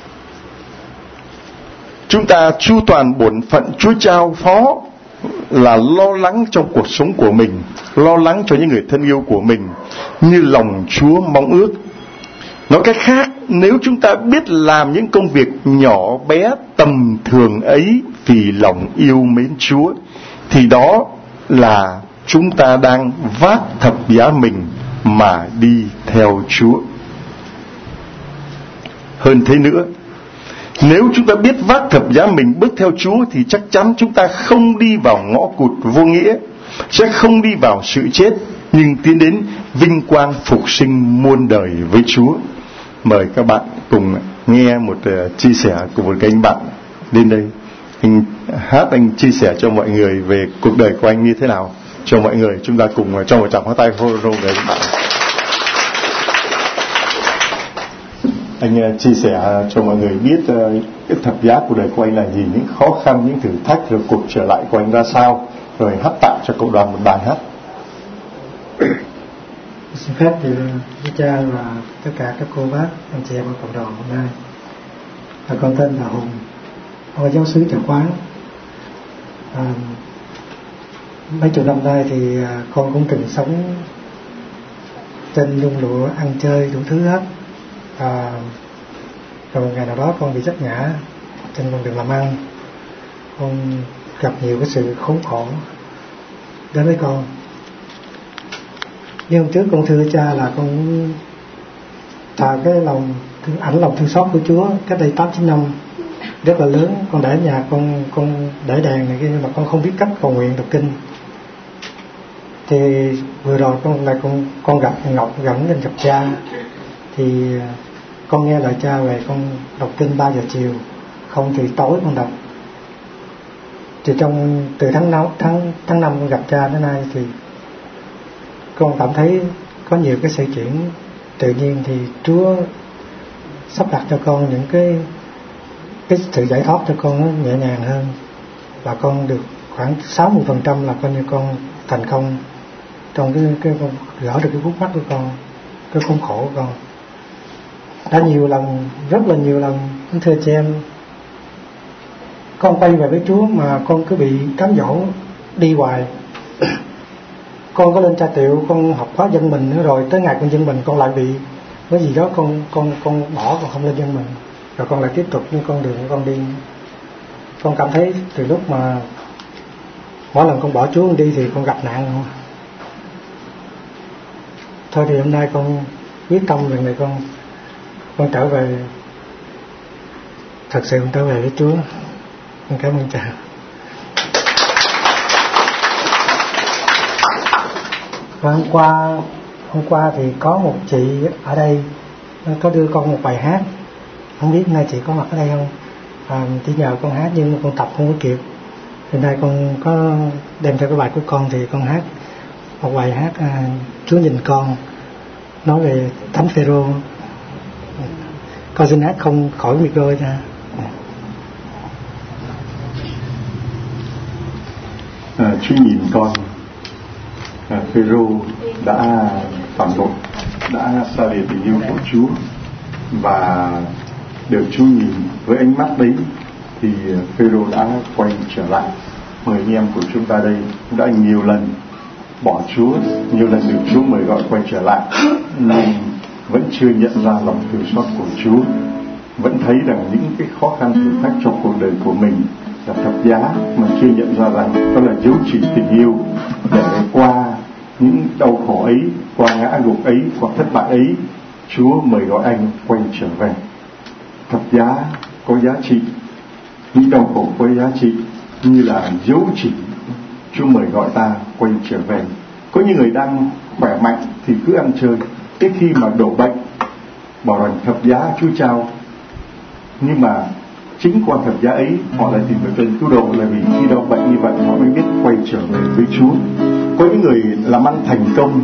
Chúng ta chu toàn bổn phận Chúa trao phó là lo lắng trong cuộc sống của mình, lo lắng cho những người thân yêu của mình như lòng Chúa mong ước. Nói cách khác, nếu chúng ta biết làm những công việc nhỏ bé tầm thường ấy vì lòng yêu mến Chúa, thì đó là chúng ta đang vác thập giá mình mà đi theo Chúa. Hơn thế nữa, nếu chúng ta biết vác thập giá mình bước theo Chúa thì chắc chắn chúng ta không đi vào ngõ cụt vô nghĩa, sẽ không đi vào sự chết, nhưng tiến đến vinh quang phục sinh muôn đời với Chúa. Mời các bạn cùng nghe một uh, chia sẻ của một cái anh bạn đến đây. Anh hát, anh chia sẻ cho mọi người về cuộc đời của anh như thế nào. Cho mọi người chúng ta cùng cho một tràng pháo tay hô rô để anh bạn. Anh uh, chia sẻ cho mọi người biết uh, cái thập giá của đời của anh là gì, những khó khăn, những thử thách, rồi cuộc trở lại của anh ra sao, rồi hát tặng cho cộng đoàn một bài hát. Xin phép thì với cha và tất cả các cô bác, anh chị em ở cộng đoàn hôm nay. Và con tên là Hùng, con là giáo xứ Chợ Quán. À, mấy chục năm nay thì con cũng từng sống trên nhung lụa, ăn chơi đủ thứ hết. À, rồi một ngày nào đó con bị vấp ngã trên con đường làm ăn, con gặp nhiều cái sự khốn khổ đến với con. Nhưng hôm trước con thưa cha là con thà cái lòng ảnh lòng thương xót của Chúa cách đây tám chín năm rất là lớn. Con để nhà con con để đèn này kia, nhưng mà con không biết cách cầu nguyện đọc kinh. Thì vừa rồi con lại con con gặp Ngọc gắn lên gặp cha, thì con nghe lời cha về con đọc kinh ba giờ chiều, không thì tối con đọc. Thì trong từ tháng năm tháng tháng năm con gặp cha đến nay thì con cảm thấy có nhiều cái sự chuyển tự nhiên, thì Chúa sắp đặt cho con những cái cái sự giải thoát cho con nó nhẹ nhàng hơn, và con được khoảng sáu mươi phần trăm là coi như con thành công trong cái cái con gỡ được cái khúc mắc của con, cái khốn khổ của con. Đã nhiều lần, rất là nhiều lần, thưa chị em, con quay về với Chúa mà con cứ bị cám dỗ đi hoài. Con có lên tra tiệu, con học khóa dân mình nữa, rồi tới ngày con dân mình con lại bị cái gì đó, con con con bỏ, con không lên dân mình, rồi con lại tiếp tục như con đường con đi. Con cảm thấy từ lúc mà mỗi lần con bỏ Chúa đi thì con gặp nạn không. Thôi thì hôm nay con quyết tâm về này, con con trở về, thật sự con trở về với Chúa. Con cảm ơn cha. Và hôm qua hôm qua thì có một chị ở đây có đưa con một bài hát, không biết nay chị có mặt ở đây không. À, chỉ nhờ con hát nhưng mà con tập không có kịp, thì nay con có đem theo cái bài của con thì con hát một bài hát à, Chúa nhìn con, nói về Thánh Phêrô. Con xin hát không khỏi micro nha. À, Chúa nhìn con. À, Phêrô đã phản bội, đã xa lìa tình yêu của Chúa, và được Chúa nhìn với ánh mắt đấy thì Phêrô đã quay trở lại. Mời anh em của chúng ta đây đã nhiều lần bỏ Chúa, nhiều lần được Chúa mời gọi quay trở lại, nhưng vẫn chưa nhận ra lòng thương xót của Chúa, vẫn thấy rằng những cái khó khăn thử thách trong cuộc đời của mình là thập giá, mà chưa nhận ra rằng đó là dấu chỉ tình yêu, để qua những đau khổ ấy, qua ngã gục ấy, qua thất bại ấy, Chúa mời gọi anh quay trở về. Thập giá có giá trị, những đau khổ có giá trị, như là dấu chỉ Chúa mời gọi ta quay trở về. Có những người đang khỏe mạnh thì cứ ăn chơi, tới khi mà đổ bệnh bảo rằng thập giá Chúa trao, nhưng mà chính qua thập giá ấy họ lại tìm được tên cứu độ, là vì khi đau bệnh như vậy họ mới biết quay trở về với Chúa. Có những người làm ăn thành công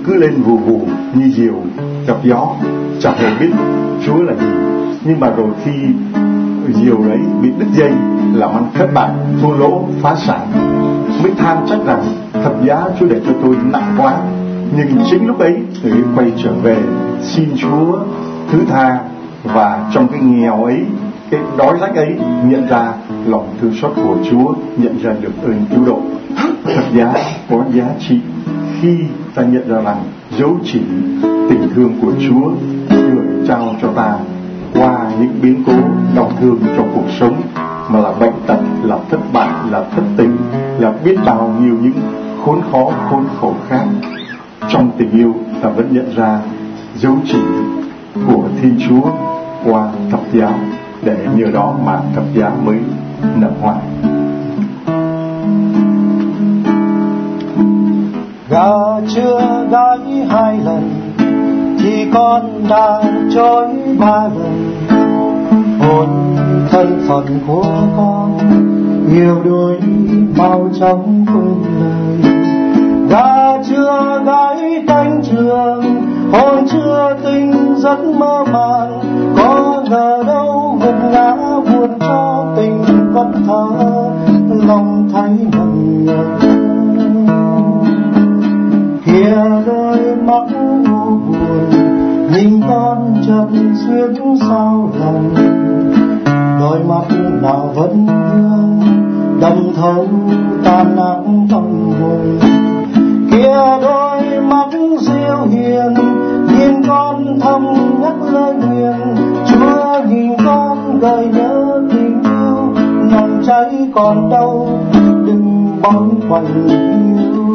cứ lên vù vù như diều gặp gió, chẳng hề biết Chúa là gì. Nhưng mà rồi khi diều đấy bị đứt dây, làm ăn thất bại, thua lỗ, phá sản, mới than trách rằng thập giá Chúa để cho tôi nặng quá. Nhưng chính lúc ấy người ấy quay trở về xin Chúa thứ tha, và trong cái nghèo ấy, cái đói rách ấy, nhận ra lòng thương xót của Chúa, nhận ra được ơn cứu độ. Thập giá có giá trị khi ta nhận ra rằng dấu chỉ tình thương của Chúa gửi trao cho ta qua những biến cố đau thương trong cuộc sống, mà là bệnh tật, là thất bại, là thất tình, là biết bao nhiêu những khốn khó khốn khổ khác. Trong tình yêu ta vẫn nhận ra dấu chỉ của Thiên Chúa qua thập giá, để nhờ đó mà thập giá mới nở hoa. Gà chưa gáy hai lần thì con đã chối ba lần. Hồn thân phận của con yêu đuối bao trong quên lời. Gà chưa gáy cánh trường, hồn chưa tình giấc mơ màng. Có ngờ đâu gục ngã buồn cho tình vẫn thơ, lòng thấy ngần ngơ. Kia đôi mắt u buồn nhìn con chân xuyên sao lòng. Đôi mắt nào vẫn vương đâm thấu tan nát tâm hồn. Kia đôi mắt siêu hiền nhìn con thầm nhắc lời nguyện. Chúa nhìn con gợi nhớ tình yêu, nồng cháy còn đâu đừng bóng quanh yêu.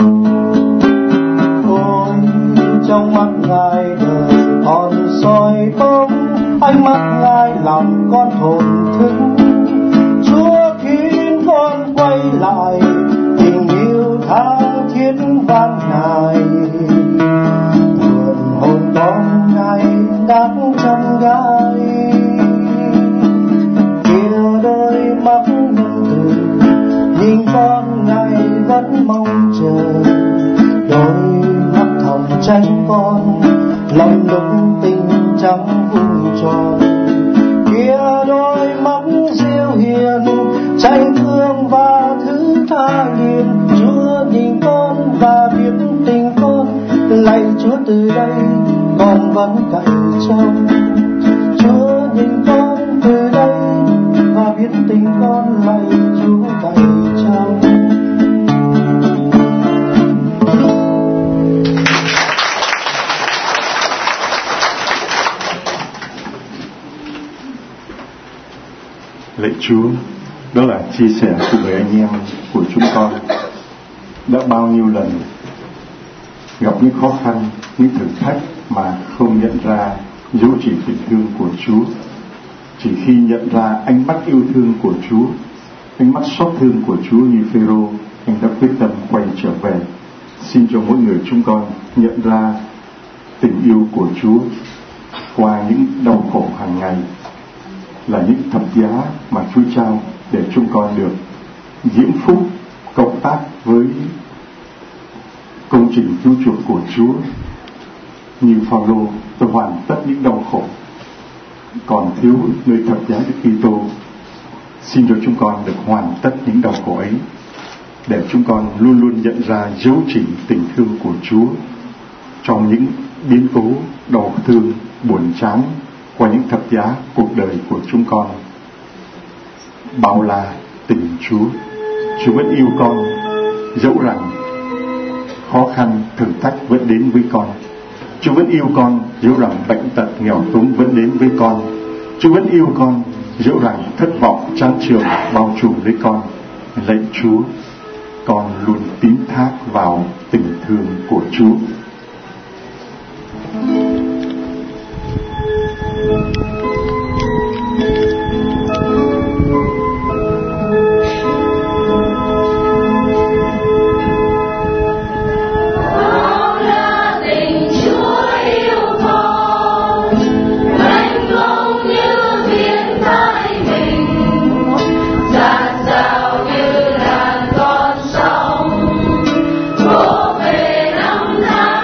Ôi trong mắt Ngài đời còn soi bóng, ánh mắt Ngài làm con thổn thức. Chúa khiến con quay lại tình yêu tha thiết van nài. Vườn hồn con Ngài đang trong gai. Kia đôi mắt nhân từ nhìn con Ngài vẫn mong chờ. Đôi mắt thầm tranh con lòng lúc tình trắng vui tròn. Kia đôi mắt siêu hiền tranh thương và thứ tha hiền. Chúa nhìn con và biết tình con, lạy Chúa từ đây con vẫn cậy trông. Chúa nhìn con từ đây và biết tình con, lạy Chúa cậy trông. Lạy Chúa, đó là chia sẻ của người anh em của chúng con. Đã bao nhiêu lần gặp những khó khăn, những thử thách mà không nhận ra dấu chỉ tình thương của Chúa. Chỉ khi nhận ra ánh mắt yêu thương của Chúa, ánh mắt xót thương của Chúa như Phêrô, anh đã quyết tâm quay trở về. Xin cho mỗi người chúng con nhận ra tình yêu của Chúa qua những đau khổ hàng ngày, là những thập giá mà Chúa trao để chúng con được diễm phúc cộng tác với công trình cứu chuộc của Chúa. Như Phaolô, tôi hoàn tất những đau khổ còn thiếu nơi thập giá Đức Kitô. Xin cho chúng con được hoàn tất những đau khổ ấy, để chúng con luôn luôn nhận ra dấu chỉ tình thương của Chúa trong những biến cố đau thương buồn chán qua những thập giá cuộc đời của chúng con. Bao la tình Chúa, Chúa vẫn yêu con, dẫu rằng khó khăn thử thách vẫn đến với con. Chúa vẫn yêu con, dẫu rằng bệnh tật nghèo túng vẫn đến với con. Chúa vẫn yêu con, dẫu rằng thất vọng chán chường bao trùm lấy con. Lạy Chúa, con luôn tín thác vào tình thương của Chúa. Hãy subscribe cho kênh Ghiền Mì Gõ để không bỏ lỡ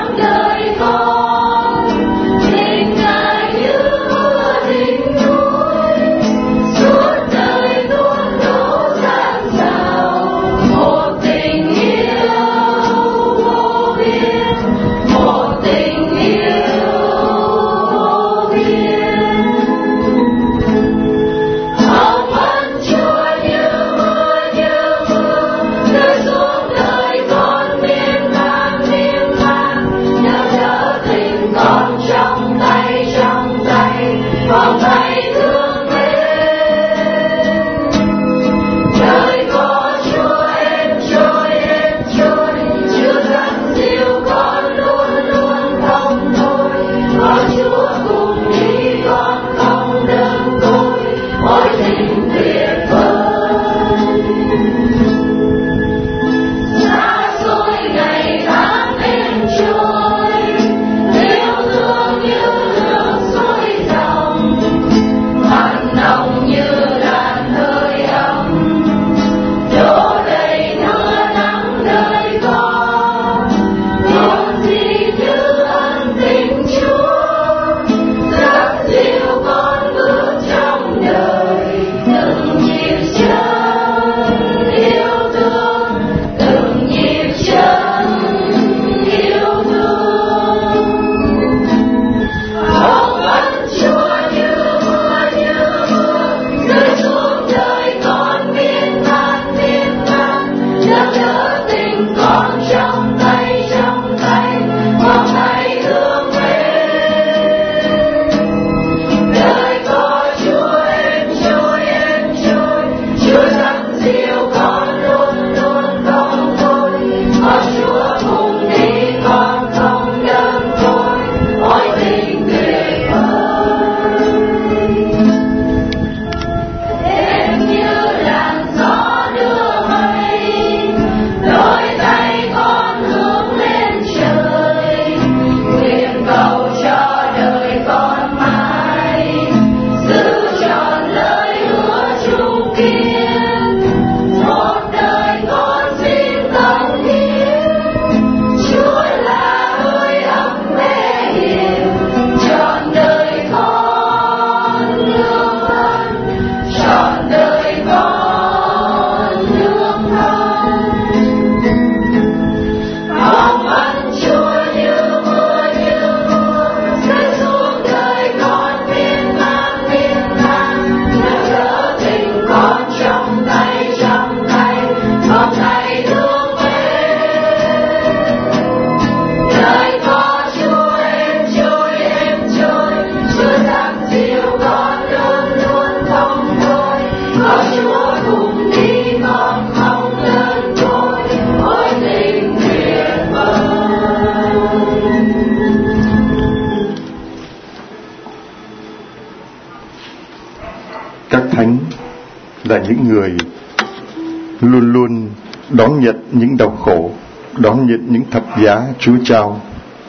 những người luôn luôn đón nhận những đau khổ, đón nhận những thập giá Chúa trao.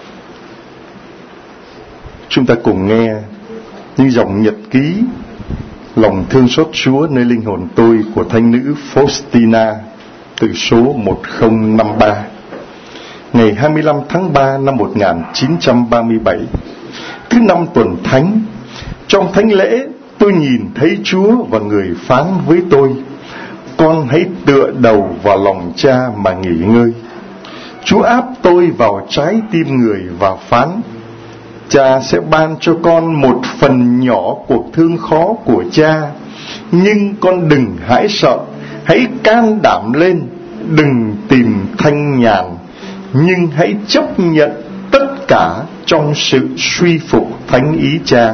Chúng ta cùng nghe những dòng nhật ký lòng thương xót Chúa nơi linh hồn tôi của thánh nữ Faustina từ số một không năm ba. Ngày hai mươi lăm tháng ba năm một nghìn chín trăm ba mươi bảy, thứ năm tuần thánh, trong thánh lễ tôi nhìn thấy Chúa và người phán với tôi: con hãy tựa đầu vào lòng Cha mà nghỉ ngơi. Chúa áp tôi vào trái tim người và phán: Cha sẽ ban cho con một phần nhỏ cuộc thương khó của Cha, nhưng con đừng hãi sợ, hãy can đảm lên, đừng tìm thanh nhàn, nhưng hãy chấp nhận tất cả trong sự suy phục thánh ý Cha.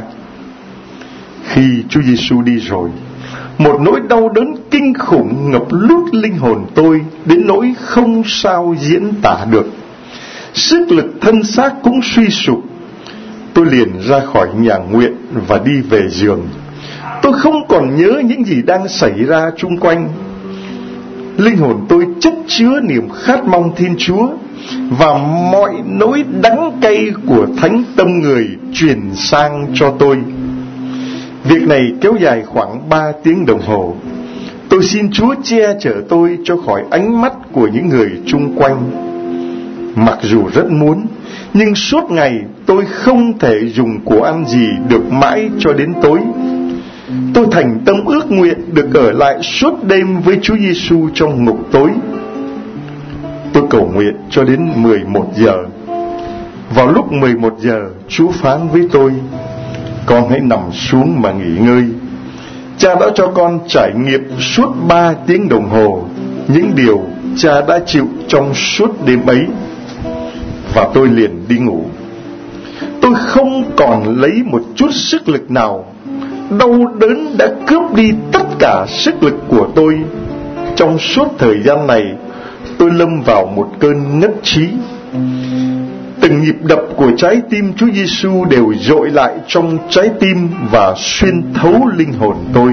Khi Chúa Giêsu đi rồi, một nỗi đau đớn kinh khủng ngập lút linh hồn tôi đến nỗi không sao diễn tả được. Sức lực thân xác cũng suy sụp. Tôi liền ra khỏi nhà nguyện và đi về giường. Tôi không còn nhớ những gì đang xảy ra chung quanh. Linh hồn tôi chất chứa niềm khát mong Thiên Chúa, và mọi nỗi đắng cay của thánh tâm người truyền sang cho tôi. Việc này kéo dài khoảng ba tiếng đồng hồ. Tôi xin Chúa che chở tôi cho khỏi ánh mắt của những người chung quanh. Mặc dù rất muốn, nhưng suốt ngày tôi không thể dùng của ăn gì được mãi cho đến tối. Tôi thành tâm ước nguyện được ở lại suốt đêm với Chúa Giêsu trong ngục tối. Tôi cầu nguyện cho đến mười một giờ. Vào lúc mười một giờ, Chúa phán với tôi: con hãy nằm xuống mà nghỉ ngơi. Cha đã cho con trải nghiệm suốt ba tiếng đồng hồ những điều Cha đã chịu trong suốt đêm ấy. Và tôi liền đi ngủ. Tôi không còn lấy một chút sức lực nào. Đau đớn đã cướp đi tất cả sức lực của tôi. Trong suốt thời gian này, tôi lâm vào một cơn ngất trí. Từng nhịp đập của trái tim Chúa Giêsu đều dội lại trong trái tim và xuyên thấu linh hồn tôi.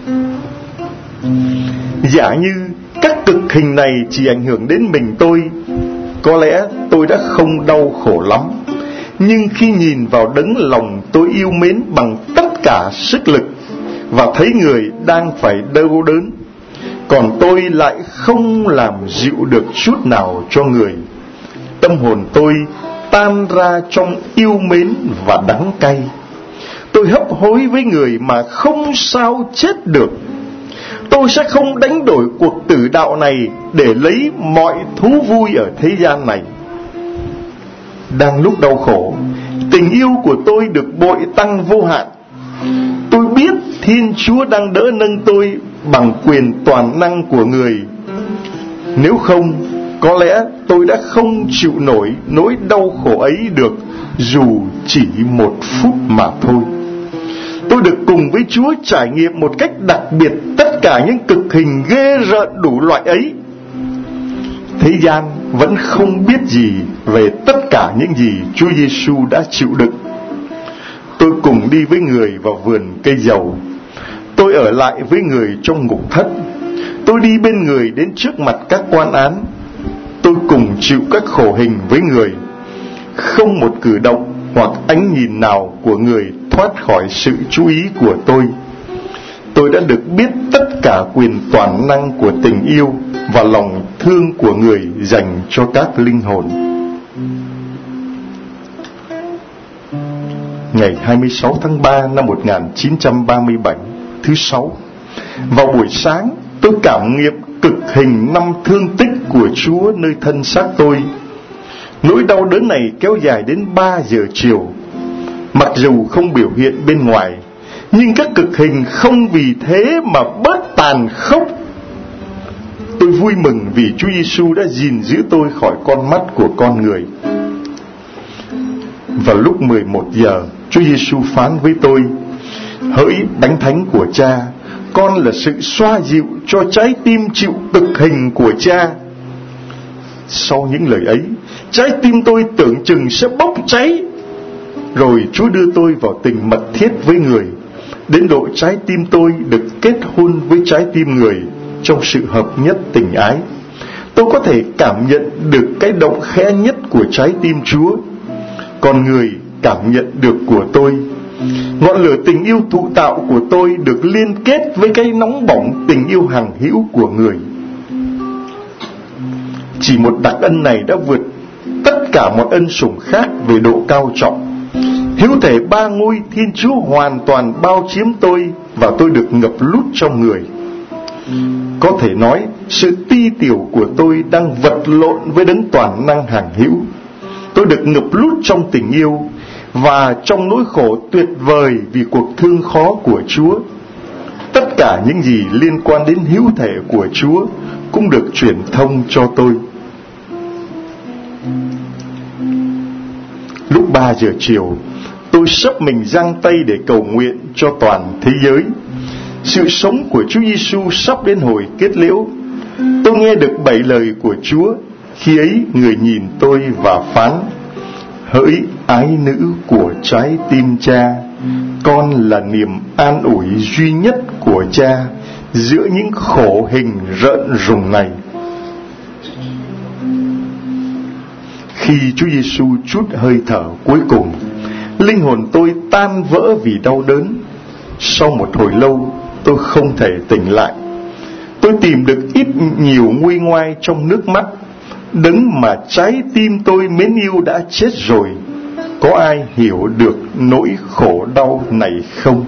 Giả như các cực hình này chỉ ảnh hưởng đến mình tôi, có lẽ tôi đã không đau khổ lắm. Nhưng khi nhìn vào đấng lòng tôi yêu mến bằng tất cả sức lực và thấy người đang phải đau đớn, còn tôi lại không làm dịu được chút nào cho người, tâm hồn tôi tan ra trong yêu mến và đắng cay. Tôi hấp hối với người mà không sao chết được. Tôi sẽ không đánh đổi cuộc tử đạo này để lấy mọi thú vui ở thế gian này. Đang lúc đau khổ, tình yêu của tôi được bội tăng vô hạn. Tôi biết Thiên Chúa đang đỡ nâng tôi bằng quyền toàn năng của người. Nếu không, có lẽ tôi đã không chịu nổi nỗi đau khổ ấy được, dù chỉ một phút mà thôi. Tôi được cùng với Chúa trải nghiệm một cách đặc biệt tất cả những cực hình ghê rợn đủ loại ấy. Thế gian vẫn không biết gì về tất cả những gì Chúa Giêsu đã chịu đựng. Tôi cùng đi với người vào vườn cây dầu. Tôi ở lại với người trong ngục thất. Tôi đi bên người đến trước mặt các quan án. Tôi cùng chịu các khổ hình với người. Không một cử động hoặc ánh nhìn nào của người thoát khỏi sự chú ý của tôi. Tôi đã được biết tất cả quyền toàn năng của tình yêu và lòng thương của người dành cho các linh hồn. Ngày hai mươi sáu tháng ba năm một nghìn chín trăm ba mươi bảy, thứ sáu, vào buổi sáng, tôi cảm nghiệm cực hình năm thương tích của Chúa nơi thân xác tôi. Nỗi đau đớn này kéo dài đến ba giờ chiều. Mặc dù không biểu hiện bên ngoài, nhưng các cực hình không vì thế mà bớt tàn khốc. Tôi vui mừng vì Chúa Giêsu đã gìn giữ tôi khỏi con mắt của con người. Vào lúc mười một giờ, Chúa Giêsu phán với tôi: hỡi bánh thánh của Cha, con là sự xoa dịu cho trái tim chịu cực hình của Cha. Sau những lời ấy, trái tim tôi tưởng chừng sẽ bốc cháy. Rồi Chúa đưa tôi vào tình mật thiết với người. đến độ trái tim tôi được kết hôn với trái tim người trong sự hợp nhất tình ái. Tôi có thể cảm nhận được cái động khẽ nhất của trái tim Chúa, còn người cảm nhận được của tôi. Ngọn lửa tình yêu thụ tạo của tôi được liên kết với cái nóng bỏng tình yêu hằng hữu của người. Chỉ một đặc ân này đã vượt tất cả mọi ân sủng khác về độ cao trọng. Hữu thể ba ngôi Thiên Chúa hoàn toàn bao chiếm tôi, và tôi được ngập lút trong người. Có thể nói, sự ti tiểu của tôi đang vật lộn với đấng toàn năng hằng hữu. Tôi được ngập lút trong tình yêu, và trong nỗi khổ tuyệt vời vì cuộc thương khó của Chúa. Tất cả những gì liên quan đến hữu thể của Chúa cũng được truyền thông cho tôi. Lúc ba giờ chiều, tôi xấp mình giang tay để cầu nguyện cho toàn thế giới. Sự sống của Chúa Giêsu sắp đến hồi kết liễu. Tôi nghe được bảy lời của Chúa. Khi ấy người nhìn tôi và phán: hỡi ái nữ của trái tim Cha, con là niềm an ủi duy nhất của Cha giữa những khổ hình rợn rùng này. Khi Chúa Giêsu trút hơi thở cuối cùng, linh hồn tôi tan vỡ vì đau đớn. Sau một hồi lâu, tôi không thể tỉnh lại. Tôi tìm được ít nhiều nguôi ngoai trong nước mắt. Đấng mà trái tim tôi mến yêu đã chết rồi. Có ai hiểu được nỗi khổ đau này không?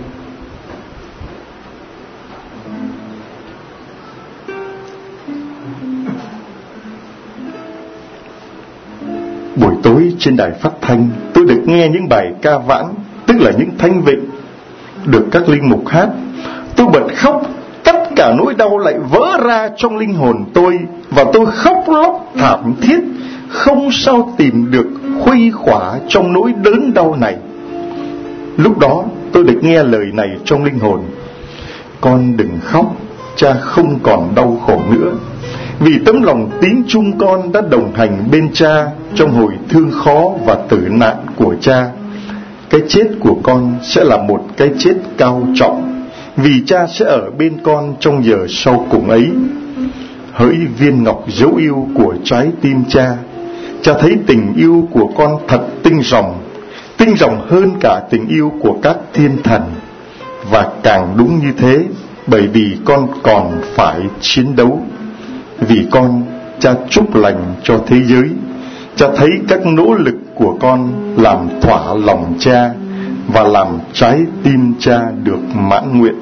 Buổi tối trên đài phát thanh, tôi được nghe những bài ca vãn, tức là những thánh vịnh, được các linh mục hát. Tôi bật khóc, tất cả nỗi đau lại vỡ ra trong linh hồn tôi, và tôi khóc lóc thảm thiết, không sao tìm được khuây khỏa trong nỗi đớn đau này. Lúc đó tôi được nghe lời này trong linh hồn: con đừng khóc, Cha không còn đau khổ nữa, vì tấm lòng tín chung con đã đồng hành bên Cha trong hồi thương khó và tử nạn của Cha. Cái chết của con sẽ là một cái chết cao trọng, vì Cha sẽ ở bên con trong giờ sau cùng ấy. Hỡi viên ngọc dấu yêu của trái tim Cha, Cha thấy tình yêu của con thật tinh ròng, tinh ròng hơn cả tình yêu của các thiên thần. Và càng đúng như thế, bởi vì con còn phải chiến đấu. Vì con, Cha chúc lành cho thế giới. Cha thấy các nỗ lực của con làm thỏa lòng Cha, và làm trái tim Cha được mãn nguyện.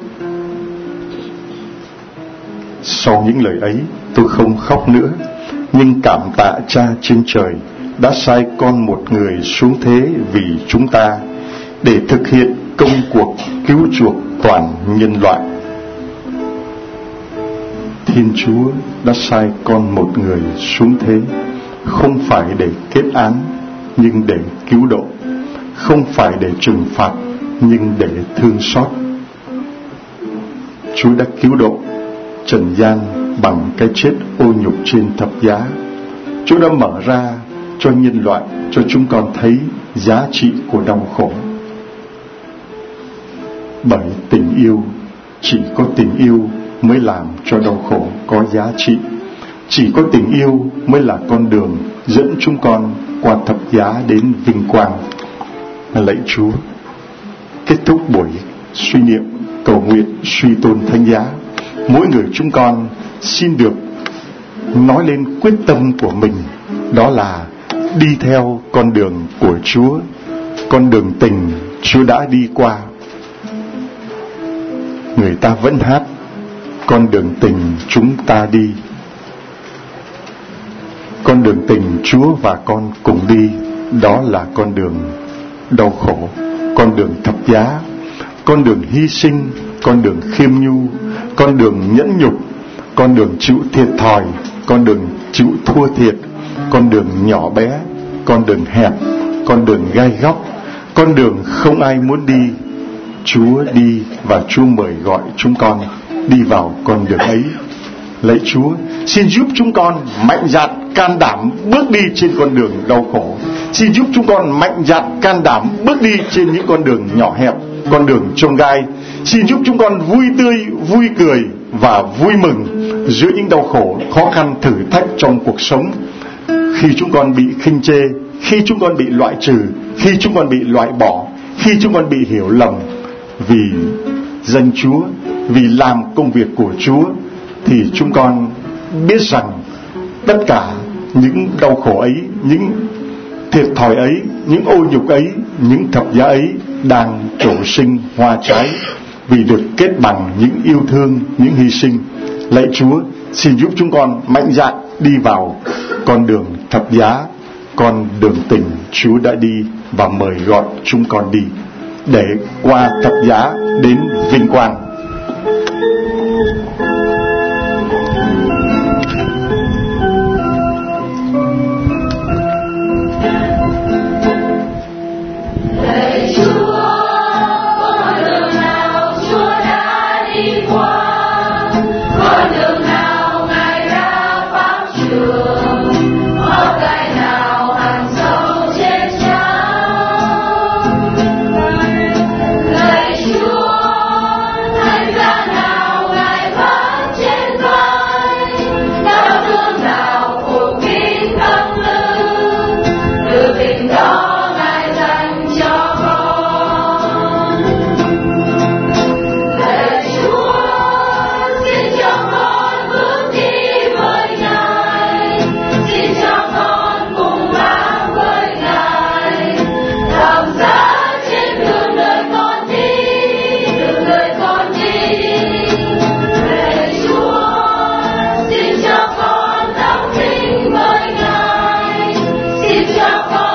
Sau những lời ấy, tôi không khóc nữa, nhưng cảm tạ Cha trên trời đã sai con một người xuống thế vì chúng ta, để thực hiện công cuộc cứu chuộc toàn nhân loại. Thiên Chúa đã sai con một người xuống thế, không phải để kết án, nhưng để cứu độ; không phải để trừng phạt, nhưng để thương xót. Chúa đã cứu độ trần gian bằng cái chết ô nhục trên thập giá. Chúa đã mở ra cho nhân loại, cho chúng con thấy giá trị của đau khổ. Bởi tình yêu, chỉ có tình yêu mới làm cho đau khổ có giá trị. Chỉ có tình yêu mới là con đường dẫn chúng con qua thập giá đến vinh quang. Lạy Chúa, kết thúc buổi suy niệm cầu nguyện suy tôn thánh giá, mỗi người chúng con xin được nói lên quyết tâm của mình, đó là đi theo con đường của Chúa, con đường tình Chúa đã đi qua. Người ta vẫn hát: con đường tình chúng ta đi. Con đường tình Chúa và con cùng đi, đó là con đường đau khổ, con đường thập giá, con đường hy sinh, con đường khiêm nhu, con đường nhẫn nhục, con đường chịu thiệt thòi, con đường chịu thua thiệt, con đường nhỏ bé, con đường hẹp, con đường gai góc, con đường không ai muốn đi. Chúa đi, và Chúa mời gọi chúng con đi vào con đường ấy. Lạy Chúa, xin giúp chúng con mạnh dạn can đảm bước đi trên con đường đau khổ. Xin giúp chúng con mạnh dạn can đảm bước đi trên những con đường nhỏ hẹp, con đường chông gai. Xin giúp chúng con vui tươi, vui cười và vui mừng giữa những đau khổ, khó khăn, thử thách trong cuộc sống. Khi chúng con bị khinh chê, khi chúng con bị loại trừ, khi chúng con bị loại bỏ, khi chúng con bị hiểu lầm vì danh Chúa, vì làm công việc của Chúa, thì chúng con biết rằng tất cả những đau khổ ấy, những thiệt thòi ấy, những ô nhục ấy, những thập giá ấy đang trổ sinh hoa trái vì được kết bằng những yêu thương, những hy sinh. Lạy Chúa, xin giúp chúng con mạnh dạn đi vào con đường thập giá, con đường tình Chúa đã đi và mời gọi chúng con đi, để qua thập giá đến vinh quang. Xin cho con